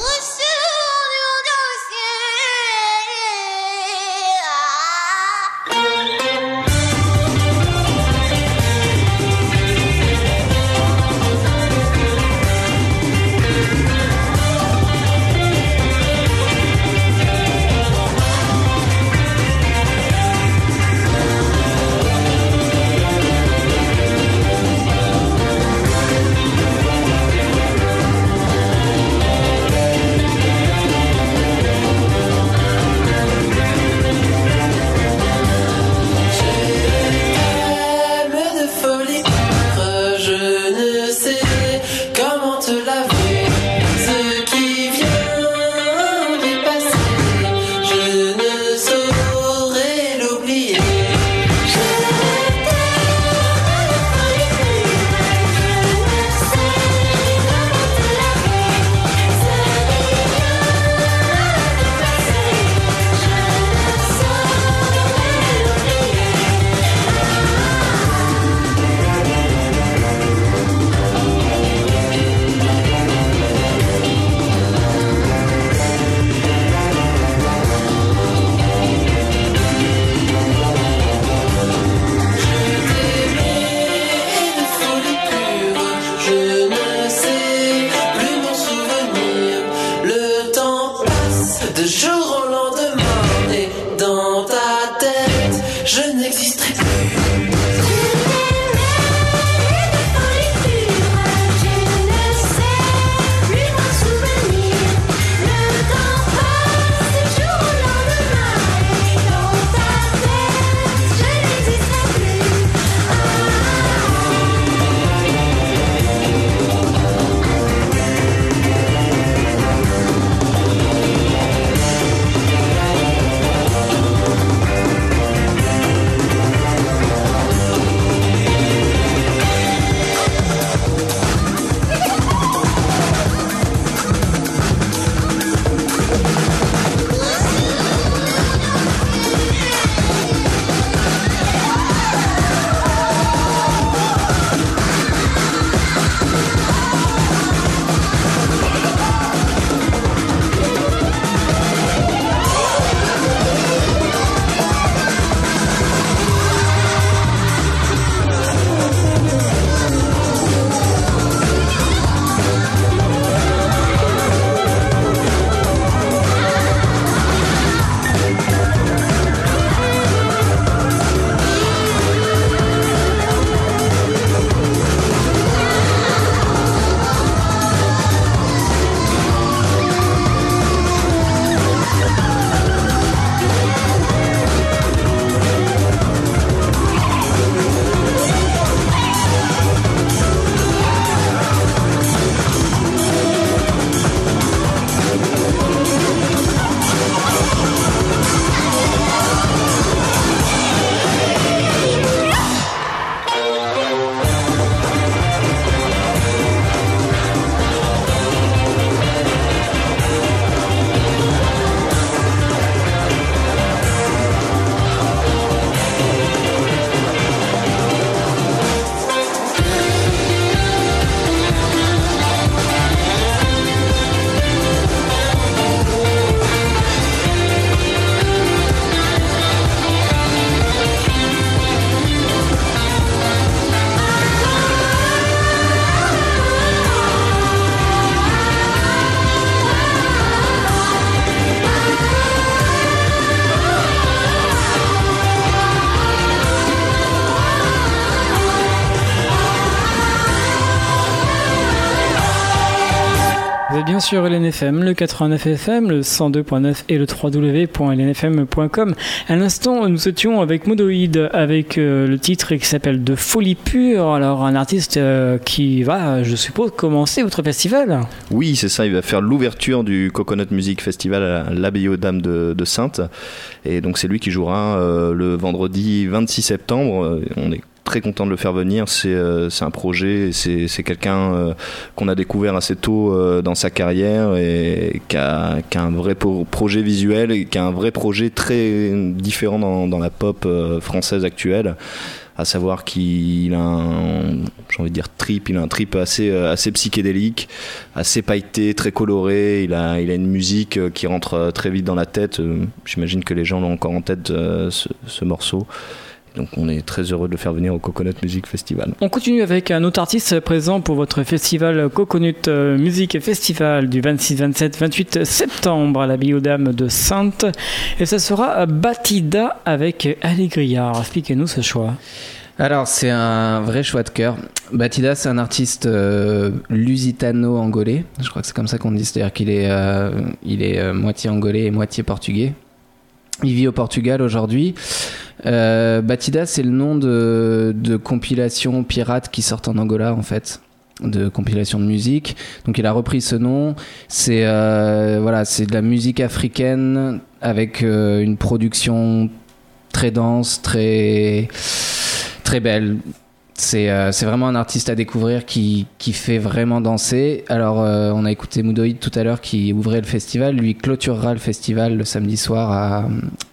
êtes bien sûr L N F M, le quatre-vingt-neuf F M, le cent deux point neuf et le w w w point l n f m point com. À l'instant, nous étions avec Modoïd, avec euh, le titre qui s'appelle De Folie Pure. Alors, un artiste euh, qui va, je suppose, commencer votre festival.
Oui, c'est ça. Il va faire l'ouverture du Coconut Music Festival à l'Abbaye aux Dames de, de Saintes. Et donc, c'est lui qui jouera euh, le vendredi vingt-six septembre. On est très content de le faire venir. C'est, euh, c'est un projet, c'est, c'est quelqu'un euh, qu'on a découvert assez tôt euh, dans sa carrière et qui a, qui a un vrai po- projet visuel et qui a un vrai projet très différent dans, dans la pop euh, française actuelle. À savoir qu'il a un, j'ai envie de dire trip, il a un trip assez, assez psychédélique, assez pailleté, très coloré. Il a, il a une musique qui rentre très vite dans la tête. J'imagine que les gens l'ont encore en tête, ce, ce morceau. Donc on est très heureux de le faire venir au Coconut Music Festival.
On continue avec un autre artiste présent pour votre festival Coconut Music Festival du vingt-six, vingt-sept, vingt-huit septembre à l'Abbaye aux Dames de Saintes. Et ça sera Batida avec Allegria. Expliquez-nous ce choix.
Alors c'est un vrai choix de cœur. Batida, c'est un artiste euh, lusitano-angolais. Je crois que c'est comme ça qu'on dit, c'est-à-dire qu'il est, euh, il est euh, moitié angolais et moitié portugais. Il vit au Portugal aujourd'hui. Euh, Batida, c'est le nom de, de compilations pirates qui sortent en Angola, en fait, de compilations de musique. Donc, il a repris ce nom. C'est euh, voilà, c'est de la musique africaine avec euh, une production très dense, très très belle. C'est, euh, c'est vraiment un artiste à découvrir qui, qui fait vraiment danser. Alors, euh, on a écouté Modoïd tout à l'heure qui ouvrait le festival. Lui clôturera le festival le samedi soir à,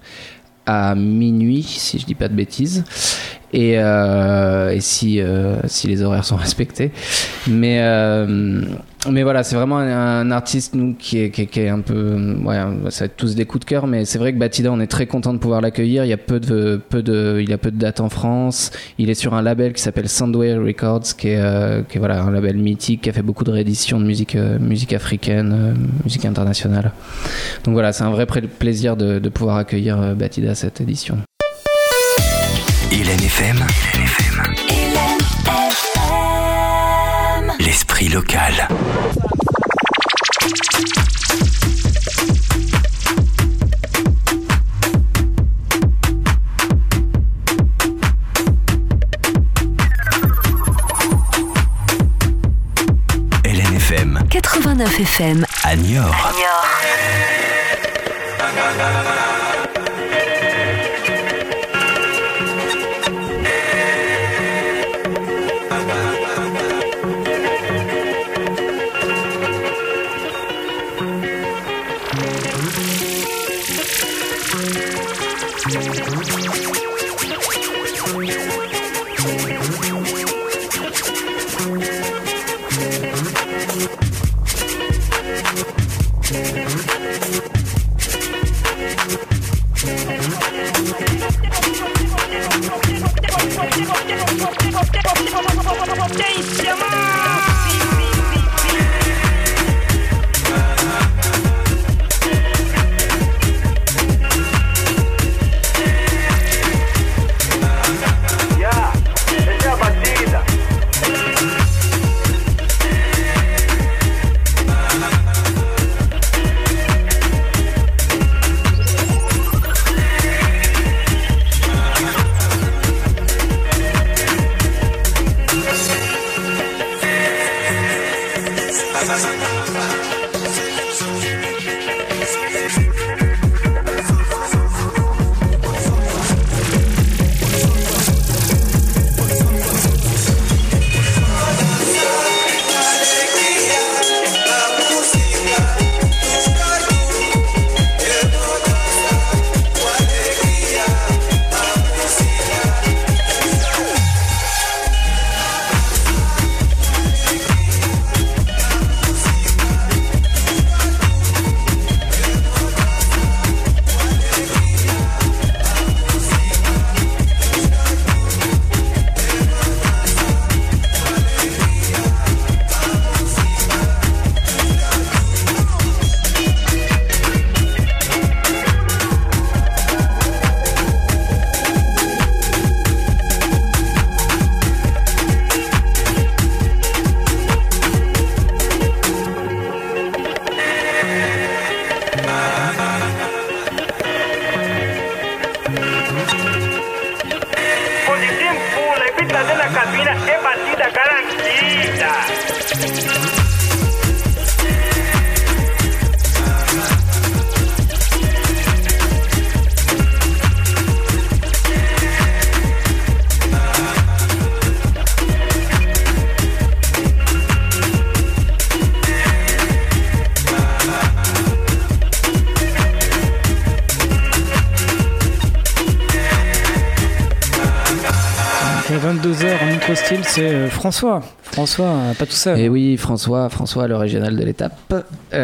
à minuit, si je dis pas de bêtises. Et, euh, et si, euh, si les horaires sont respectés. Mais, euh, mais voilà, c'est vraiment un, un artiste nous, qui, est, qui, est, qui est un peu... Ouais, ça va être tous des coups de cœur, mais c'est vrai que Batida, on est très content de pouvoir l'accueillir. Il y a peu de, peu de, il y a peu de dates en France. Il est sur un label qui s'appelle Soundwave Records, qui est, euh, qui est voilà, un label mythique, qui a fait beaucoup de rééditions de musique, euh, musique africaine, euh, musique internationale. Donc voilà, c'est un vrai plaisir de, de pouvoir accueillir euh, Batida à cette édition.
L N F M, L N F M. L N F M. L'esprit local. L N F M.
quatre-vingt-neuf F M.
À Niort.
Et vingt-deux heures en autre style, c'est euh, François. François, pas tout seul.
Et oui, François, François, le régional de l'étape.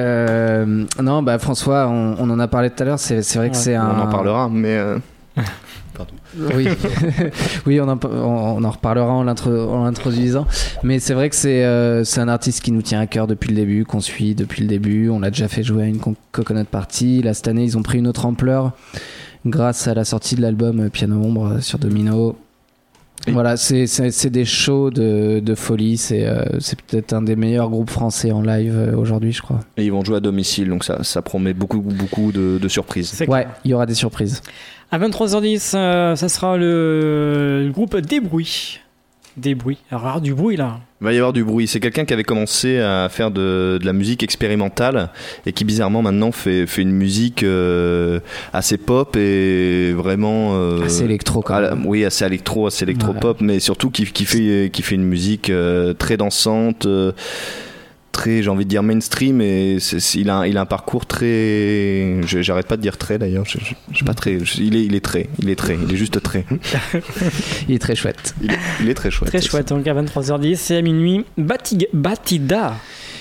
Euh, non, bah François, on, on en a parlé tout à l'heure. C'est, c'est vrai que
ouais,
c'est un.
On en parlera, mais. Euh...
Pardon. Oui, oui, on en, on, on en reparlera en, l'intro, en l'introduisant. Mais c'est vrai que c'est, euh, c'est un artiste qui nous tient à cœur depuis le début, qu'on suit depuis le début. On l'a déjà fait jouer à une Coconut Party. Là, cette année, ils ont pris une autre ampleur grâce à la sortie de l'album Piano Ombre sur Domino. Et voilà, c'est, c'est, c'est des shows de, de folie. C'est, euh, c'est peut-être un des meilleurs groupes français en live euh, aujourd'hui, je crois.
Et ils vont jouer à domicile, donc ça, ça promet beaucoup, beaucoup de, de surprises.
C'est
ouais, il y aura des surprises.
À vingt-trois heures dix, euh, ça sera le, le groupe Des Bruits. Des Bruits. Alors, du bruit là.
Il va y avoir du bruit. C'est quelqu'un qui avait commencé à faire de, de la musique expérimentale et qui bizarrement maintenant fait, fait une musique euh, assez pop et vraiment euh,
assez électro quand même.
À, oui, assez électro, assez électro-pop, ouais. Mais surtout qui, qui, fait, qui fait une musique euh, très dansante. Euh, très, j'ai envie de dire mainstream, et c'est, c'est, il, a, il a un parcours très, je, j'arrête pas de dire très d'ailleurs, je, je, je pas très, je, il, est, il est très, il est très, il est juste très.
Il est très chouette.
Il est, il est très chouette.
Très chouette, donc à vingt-trois heures dix et à minuit, Batig, Batida.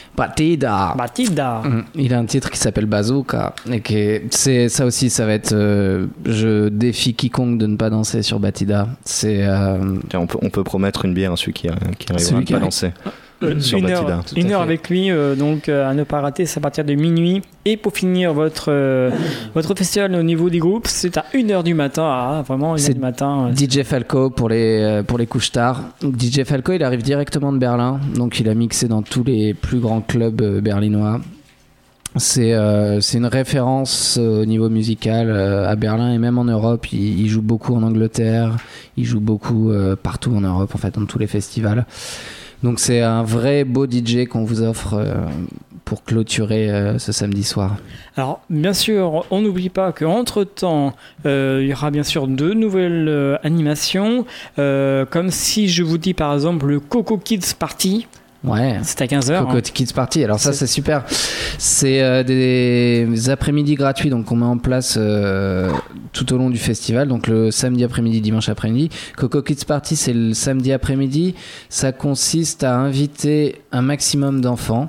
Batida.
Batida.
Mmh. Il a un titre qui s'appelle Bazooka. Et qui c'est, ça aussi, ça va être. Euh, je défie quiconque de ne pas danser sur Batida. C'est. Euh...
Tiens, on peut, on peut promettre une bière à celui qui, qui arrivera à ne pas danser.
Euh, une heure, une heure avec lui, euh, donc euh, à ne pas rater, c'est à partir de minuit. Et pour finir votre, euh, votre festival au niveau des groupes, c'est à une heure du matin. Ah, vraiment, une heure du matin.
D J Falco pour les, pour les couches tard. D J Falco, il arrive directement de Berlin, donc il a mixé dans tous les plus grands clubs berlinois. C'est, euh, c'est une référence au niveau musical euh, à Berlin et même en Europe. Il, il joue beaucoup en Angleterre, il joue beaucoup euh, partout en Europe, en fait, dans tous les festivals. Donc c'est un vrai beau D J qu'on vous offre euh, pour clôturer euh, ce samedi soir.
Alors bien sûr, on n'oublie pas qu'entre-temps, euh, il y aura bien sûr de nouvelles euh, animations, euh, comme si je vous dis par exemple le Coco Kids Party.
Ouais,
c'est à quinze heures.
Coco hein. Kids Party, alors ça c'est, c'est super. C'est euh, des après-midi gratuits, donc on met en place euh, tout au long du festival, donc le samedi après-midi, dimanche après-midi. Coco Kids Party, c'est le samedi après-midi. Ça consiste à inviter un maximum d'enfants.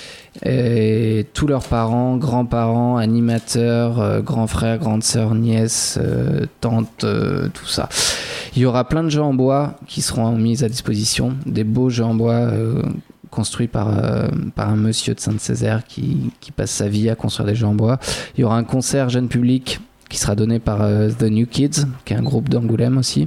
Et tous leurs parents, grands-parents, animateurs, euh, grands frères, grandes sœurs, nièces, euh, tantes, euh, tout ça. Il y aura plein de jeux en bois qui seront mis à disposition, des beaux jeux en bois euh, construits par, euh, par un monsieur de Saint-Césaire qui, qui passe sa vie à construire des jeux en bois. Il y aura un concert jeune public qui sera donné par euh, The New Kids, qui est un groupe d'Angoulême aussi.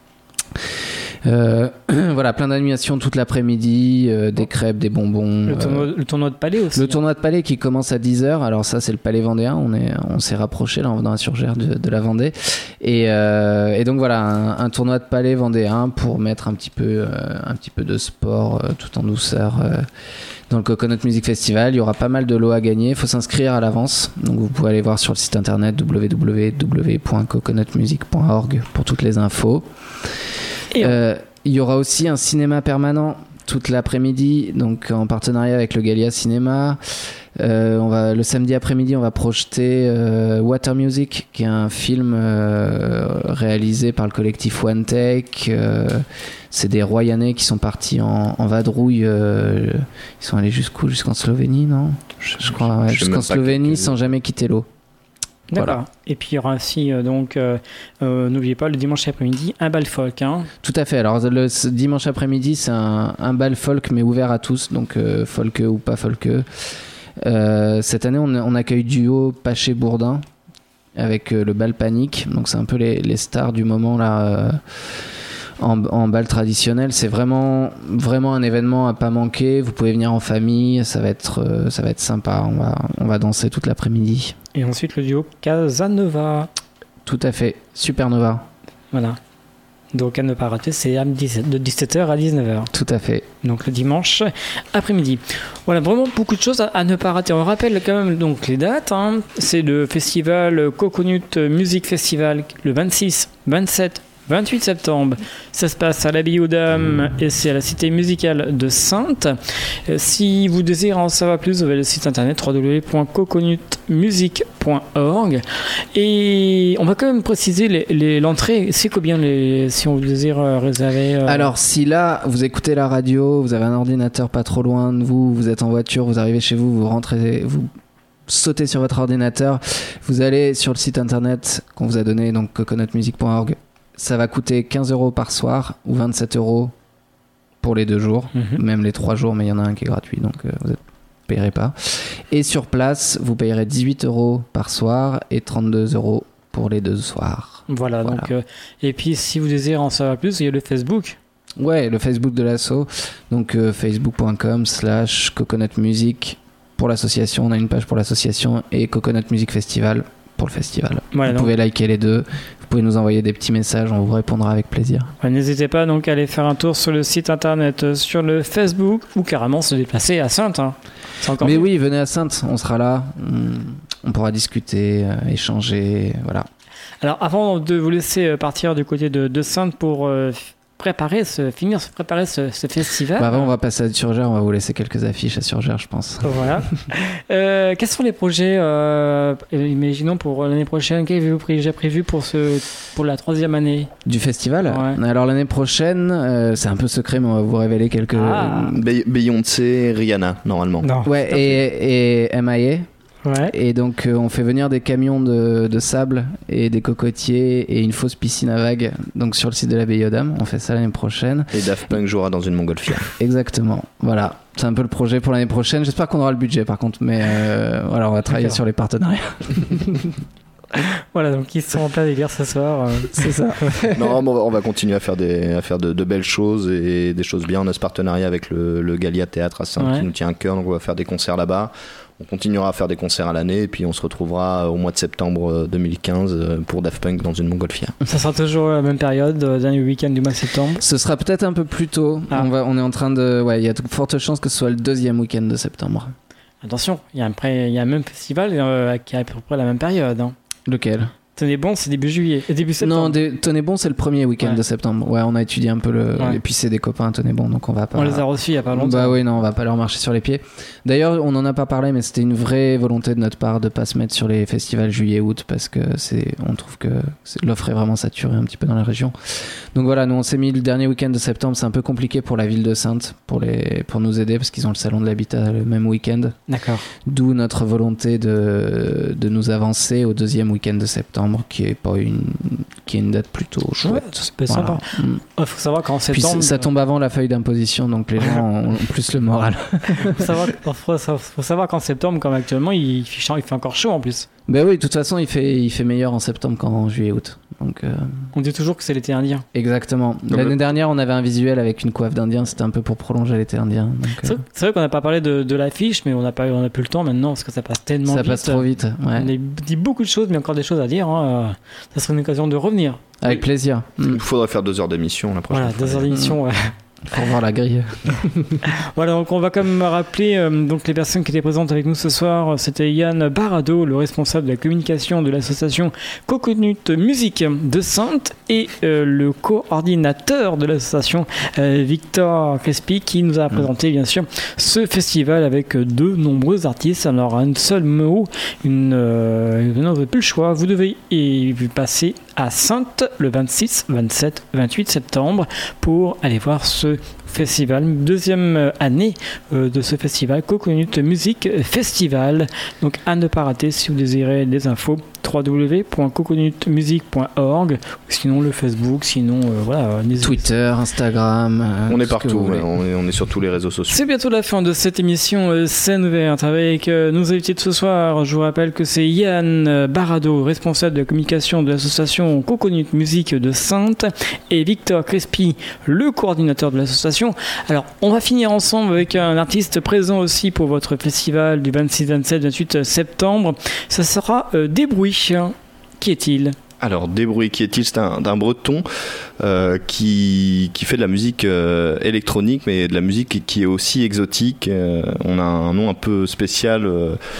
Euh, voilà, plein d'animations toute l'après-midi, euh, des crêpes, des bonbons.
Le tournoi,
euh,
le tournoi de Palais aussi.
Le tournoi de Palais qui commence à dix heures. Alors ça, c'est le Palais Vendéen. On, est, on s'est rapproché là, dans la surgère de, de la Vendée. Et, euh, et donc voilà, un, un tournoi de Palais Vendéen pour mettre un petit peu, euh, un petit peu de sport euh, tout en douceur euh, dans le Coconut Music Festival. Il y aura pas mal de lots à gagner. Il faut s'inscrire à l'avance. Donc vous pouvez aller voir sur le site internet w w w point coconut music point org pour toutes les infos. Et euh, il y aura aussi un cinéma permanent toute l'après-midi, donc en partenariat avec le Gallia Cinéma. Euh, on va, le samedi après-midi, on va projeter euh, Water Music, qui est un film euh, réalisé par le collectif One Take. Euh, c'est des Royanais qui sont partis en, en vadrouille. Euh, ils sont allés jusqu'où ? Jusqu'en Slovénie, non ? Je, je crois, ouais, je jusqu'en Slovénie sans jamais quitter l'eau.
D'accord.
Voilà.
Et puis il y aura aussi, euh, donc, euh, euh, n'oubliez pas, le dimanche après-midi, un bal folk. Hein.
Tout à fait. Alors, le ce dimanche après-midi, c'est un, un bal folk, mais ouvert à tous, donc euh, folk ou pas folk. Euh, cette année, on, on accueille duo Paché-Bourdin avec euh, le bal Panique. Donc, c'est un peu les, les stars du moment là. Euh, En, en bal traditionnel, c'est vraiment, vraiment un événement à pas manquer. Vous pouvez venir en famille, ça va être, euh, ça va être sympa. On va, on va danser toute l'après-midi.
Et ensuite le duo Casanova.
Tout à fait, Supernova.
Voilà. Donc à ne pas rater, c'est de dix-sept heures à dix-neuf heures.
Tout à fait.
Donc le dimanche après-midi. Voilà, vraiment beaucoup de choses à, à ne pas rater. On rappelle quand même donc les dates. Hein. C'est le festival Coconut Music Festival le vingt-six, vingt-sept, vingt-huit septembre. Ça se passe à l'Abbaye aux Dames et c'est à la Cité musicale de Saintes. Euh, si vous désirez en savoir plus, vous avez le site internet w w w point coconut music point org. Et on va quand même préciser les, les, l'entrée. C'est combien les, si on désire réserver euh...
Alors, si là, vous écoutez la radio, vous avez un ordinateur pas trop loin de vous, vous êtes en voiture, vous arrivez chez vous, vous rentrez, vous sautez sur votre ordinateur, vous allez sur le site internet qu'on vous a donné, donc coconut music point org. Ça va coûter quinze euros par soir ou vingt-sept euros pour les deux jours, mm-hmm. même les trois jours, mais il y en a un qui est gratuit, donc euh, vous ne payerez pas. Et sur place, vous payerez dix-huit euros par soir et trente-deux euros pour les deux soirs.
Voilà, voilà. Donc, euh, et puis si vous désirez en savoir plus, il y a le Facebook.
Ouais, le Facebook de l'asso, donc euh, facebook point com slash coconut music pour l'association, on a une page pour l'association, et Coconut Music Festival pour le festival. Voilà, vous donc... pouvez liker les deux. Vous pouvez nous envoyer des petits messages, on vous répondra avec plaisir.
Ouais, n'hésitez pas donc à aller faire un tour sur le site internet, sur le Facebook, ou carrément se déplacer à Saintes. Hein. C'est encore
Mais
plus.
Oui, venez à Saintes, on sera là, on, on pourra discuter, euh, échanger, voilà.
Alors avant de vous laisser partir du côté de, de Saintes pour euh, préparer ce, finir, préparer ce, ce festival.
Bah avant, on va passer à Surgères, on va vous laisser quelques affiches à Surgères, je pense.
Voilà. euh, quels sont les projets, euh, imaginons pour l'année prochaine, qu'avez-vous déjà prévu pour, ce, pour la troisième année
du festival?
Ouais.
Alors l'année prochaine, euh, c'est un peu secret, mais on va vous révéler quelques...
Ah. Be- Beyoncé, Rihanna, normalement.
Non. Ouais, et, et M I A.
Ouais.
Et donc euh, on fait venir des camions de, de sable et des cocotiers et une fausse piscine à vagues, donc sur le site de l'Abbaye aux Dames. On fait ça l'année prochaine.
Et Daft Punk jouera dans une montgolfière.
Exactement, voilà, c'est un peu le projet pour l'année prochaine. J'espère qu'on aura le budget par contre, mais euh, voilà, on va travailler D'accord. sur les partenariats.
Voilà, donc ils sont en plein délire ce soir. Euh.
C'est ça.
Non, bon, on va continuer à faire, des, à faire de, de belles choses et des choses bien. On a ce partenariat avec le, le Galia Théâtre à Saintes ouais. qui nous tient à cœur, donc on va faire des concerts là-bas. On continuera à faire des concerts à l'année et puis on se retrouvera au mois de septembre deux mille quinze pour Daft Punk dans une montgolfière.
Ça sera toujours la même période, dernier week-end du mois de septembre.
Ce sera peut-être un peu plus tôt. Ah. On, va, on est en train de... Ouais, il y a de fortes chances que ce soit le deuxième week-end de septembre.
Attention, il y a un, pré... il y a un même festival euh, qui est à peu près la même période. Hein.
Lequel ?
Tenez bon, c'est début juillet, début septembre.
Non, dé- Tenez bon, c'est le premier week-end ouais. de septembre. Ouais, on a étudié un peu le. Ouais. Et puis c'est des copains, Tenez bon, donc on va pas.
On les a reçus il y a pas longtemps.
Bah oui, non, on va pas leur marcher sur les pieds. D'ailleurs, on en a pas parlé, mais c'était une vraie volonté de notre part de pas se mettre sur les festivals juillet-août parce que c'est, on trouve que c'est... l'offre est vraiment saturée un petit peu dans la région. Donc voilà, nous on s'est mis le dernier week-end de septembre. C'est un peu compliqué pour la ville de Saintes pour les, pour nous aider parce qu'ils ont le salon de l'habitat le même week-end.
D'accord.
D'où notre volonté de de nous avancer au deuxième week-end de septembre, qui est pas une qui est une date plutôt chouette.
Ouais, c'est pas voilà. sympa. Il mm. faut savoir qu'en septembre...
Puis ça tombe avant la feuille d'imposition, donc les gens ont plus le moral.
Il faut savoir, faut, faut savoir qu'en septembre, comme actuellement, il fait, il fait encore chaud en plus.
Ben oui, de toute façon, il fait, il fait meilleur en septembre qu'en juillet-août. Donc, euh...
on dit toujours que c'est l'été indien.
Exactement. Donc L'année le... dernière, on avait un visuel avec une coiffe d'indien, c'était un peu pour prolonger l'été indien. Donc,
c'est,
euh...
vrai, c'est vrai qu'on n'a pas parlé de, de l'affiche, mais on n'a pas, on a plus le temps maintenant parce que ça passe tellement
ça
vite.
Ça passe trop vite. Ouais.
On a dit beaucoup de choses, mais encore des choses à dire. Hein. Ça serait une occasion de revenir.
Avec plaisir.
Il mm. faudrait faire deux heures d'émission la prochaine
voilà,
fois.
Deux heures d'émission, ouais.
Pour voir la grille.
Voilà, donc on va quand même rappeler euh, donc les personnes qui étaient présentes avec nous ce soir. C'était Yann Barado, le responsable de la communication de l'association Coconut Music de Saintes, et euh, le coordinateur de l'association euh, Victor Crespi, qui nous a présenté bien sûr ce festival avec de nombreux artistes. Alors un seul mot, une, euh, vous n'avez plus le choix, vous devez y passer à Saintes le vingt-six, vingt-sept, vingt-huit septembre pour aller voir ce festival, deuxième année euh, de ce festival Coconut Music Festival. Donc à ne pas rater si vous désirez des infos, w w w point coconut music point org, sinon le Facebook, sinon euh, voilà,
Twitter, Instagram. Euh,
on est partout, ouais, on, est, on est sur tous les réseaux sociaux.
C'est bientôt la fin de cette émission euh, Scène ouverte avec euh, nos invités de ce soir. Je vous rappelle que c'est Yann Barado, responsable de la communication de l'association Coconut Music de Saintes, et Victor Crespi, le coordinateur de l'association. Alors, on va finir ensemble avec un artiste présent aussi pour votre festival du vingt-six, vingt-sept, vingt-huit septembre. Ça sera euh, Débrouille. Qui est-il ?
Alors, Débrouille, qui est-il ? C'est un, d'un breton euh, qui, qui fait de la musique euh, électronique, mais de la musique qui est aussi exotique. Euh, on a un nom un peu spécial. Euh,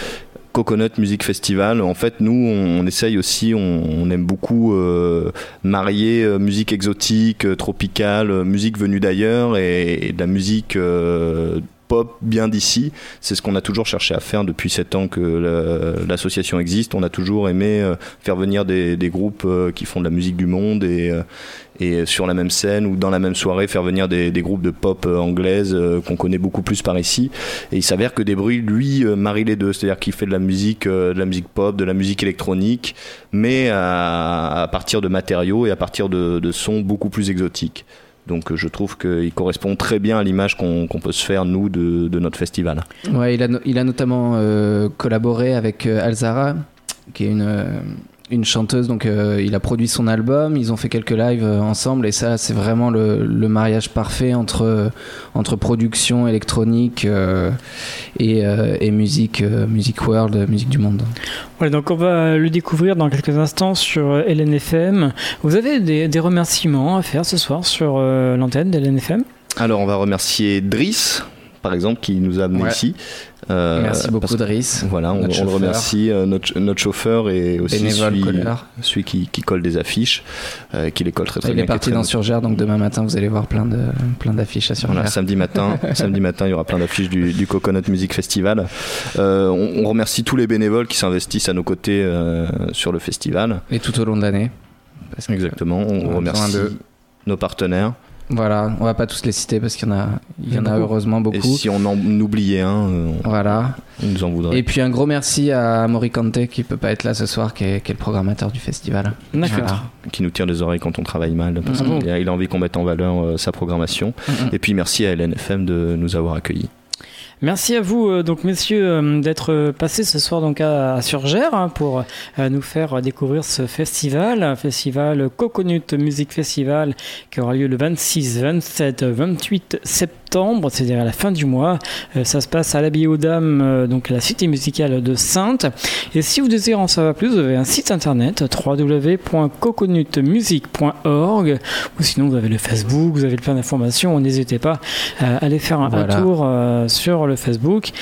Coconut Music Festival. En fait, nous, on, on essaye aussi, on, on aime beaucoup euh, marier euh, musique exotique, euh, tropicale, euh, musique venue d'ailleurs et, et de la musique euh, pop bien d'ici. C'est ce qu'on a toujours cherché à faire depuis sept ans que la, l'association existe. On a toujours aimé euh, faire venir des, des groupes euh, qui font de la musique du monde et, euh, et sur la même scène ou dans la même soirée faire venir des, des groupes de pop euh, anglaise euh, qu'on connaît beaucoup plus par ici. Et il s'avère que Débruit, lui, euh, marie les deux. C'est-à-dire qu'il fait de la musique, euh, de la musique pop, de la musique électronique, mais à, à partir de matériaux et à partir de, de sons beaucoup plus exotiques. Donc je trouve qu'il correspond très bien à l'image qu'on, qu'on peut se faire, nous, de, de notre festival.
Ouais, il a, il a notamment euh, collaboré avec euh, Alzara, qui est une, euh, une chanteuse. Donc euh, il a produit son album, ils ont fait quelques lives euh, ensemble. Et ça, c'est vraiment le, le mariage parfait entre, euh, entre production électronique euh, et, euh, et musique, euh, musique world, musique du monde.
Voilà, donc on va le découvrir dans quelques instants sur L N F M. Vous avez des, des remerciements à faire ce soir sur euh, l'antenne d'L N F M ?
Alors on va remercier Driss, par exemple, qui nous a amené
ouais.
ici. Euh,
Merci beaucoup Driss.
Voilà, on, on le remercie, euh, notre, notre chauffeur et aussi celui, celui qui, qui colle des affiches, euh, qui les colle très très
il
bien.
Il est parti dans Surgère, donc demain matin vous allez voir plein, de, plein d'affiches à Surgère.
Voilà, samedi matin, samedi matin il y aura plein d'affiches du, du Coconut Music Festival. Euh, on, on remercie tous les bénévoles qui s'investissent à nos côtés euh, sur le festival.
Et tout au long de l'année.
Exactement, on, on remercie de... nos partenaires.
Voilà, on va pas tous les citer parce qu'il y en a, il y en a heureusement beaucoup. Et
si on en oubliait un, on,
voilà.
on nous en voudrait.
Et puis un gros merci à Morikante qui peut pas être là ce soir, qui est, qui est le programmateur du festival.
Voilà.
Qui nous tire les oreilles quand on travaille mal, parce mmh. qu'il a, il a envie qu'on mette en valeur euh, sa programmation. Mmh. Et puis merci à L N F M de nous avoir accueillis.
Merci à vous, euh, donc messieurs, euh, d'être passés ce soir donc à, à Surgère hein, pour euh, nous faire découvrir ce festival, un festival Coconut Music Festival qui aura lieu le vingt-six, vingt-sept, vingt-huit septembre, c'est-à-dire à la fin du mois. Euh, ça se passe à l'Abbaye aux Dames, euh, donc la cité musicale de Saintes. Et si vous désirez en savoir plus, vous avez un site internet w w w point coconut music point org ou sinon vous avez le Facebook, vous avez plein d'informations. N'hésitez pas à aller faire un, voilà. un tour euh, sur le Facebook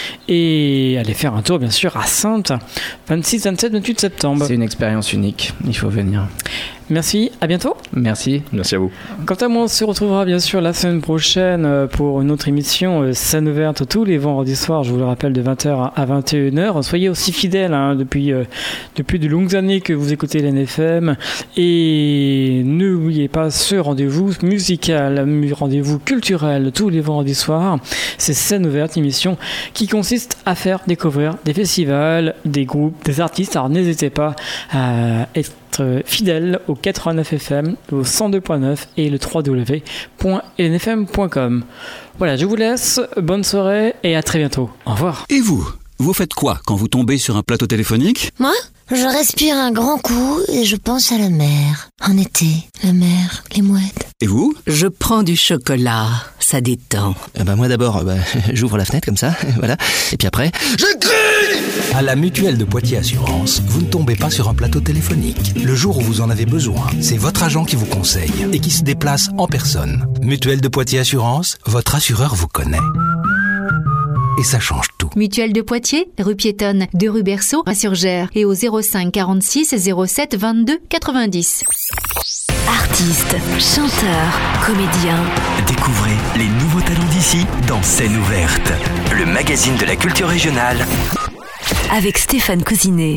et aller faire un tour bien sûr à Saintes vingt-six, vingt-sept, vingt-huit septembre.
C'est une expérience unique, il faut venir.
Merci, à bientôt.
Merci.
Merci à vous.
Quant à moi, on se retrouvera bien sûr la semaine prochaine pour une autre émission Scène ouverte tous les vendredis soirs, je vous le rappelle, de vingt heures à vingt et une heures. Soyez aussi fidèles hein, depuis, euh, depuis de longues années que vous écoutez l'N F M et n'oubliez pas ce rendez-vous musical, rendez-vous culturel tous les vendredis soirs. C'est Scène ouverte, émission qui consiste à faire découvrir des festivals, des groupes, des artistes. Alors n'hésitez pas à être fidèle au quatre-vingt-neuf F M, au cent deux point neuf et le w w w point l n f m point com. Voilà, je vous laisse, bonne soirée et à très bientôt. Au revoir.
Et vous, vous faites quoi quand vous tombez sur un plateau téléphonique ?
Moi, je respire un grand coup et je pense à la mer. En été, la mer, les mouettes.
Et vous ?
Je prends du chocolat, ça détend.
Euh, bah moi d'abord, bah, j'ouvre la fenêtre comme ça, voilà. Et puis après, je crie !
À la Mutuelle de Poitiers Assurance, vous ne tombez pas sur un plateau téléphonique. Le jour où vous en avez besoin, c'est votre agent qui vous conseille et qui se déplace en personne. Mutuelle de Poitiers Assurance, votre assureur vous connaît. Et ça change tout.
Mutuelle de Poitiers, rue piétonne de rue Berceau à Surgère et au zéro cinq quarante-six zéro sept vingt-deux quatre-vingt-dix.
Artistes, chanteurs, comédiens.
Découvrez les nouveaux talents d'ici dans Scène ouverte, le magazine de la culture régionale.
Avec Stéphane Cousinet.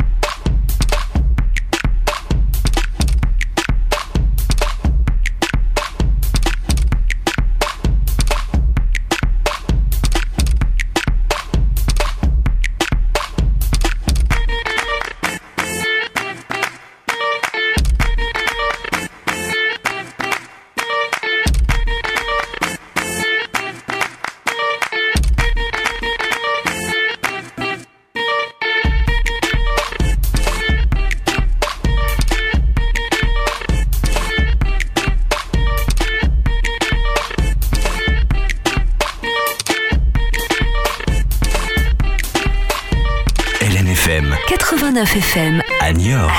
quatre-vingt-neuf F M
à Niort.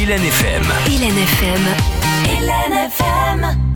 Hélène F M.
Hélène F M.
Hélène F M.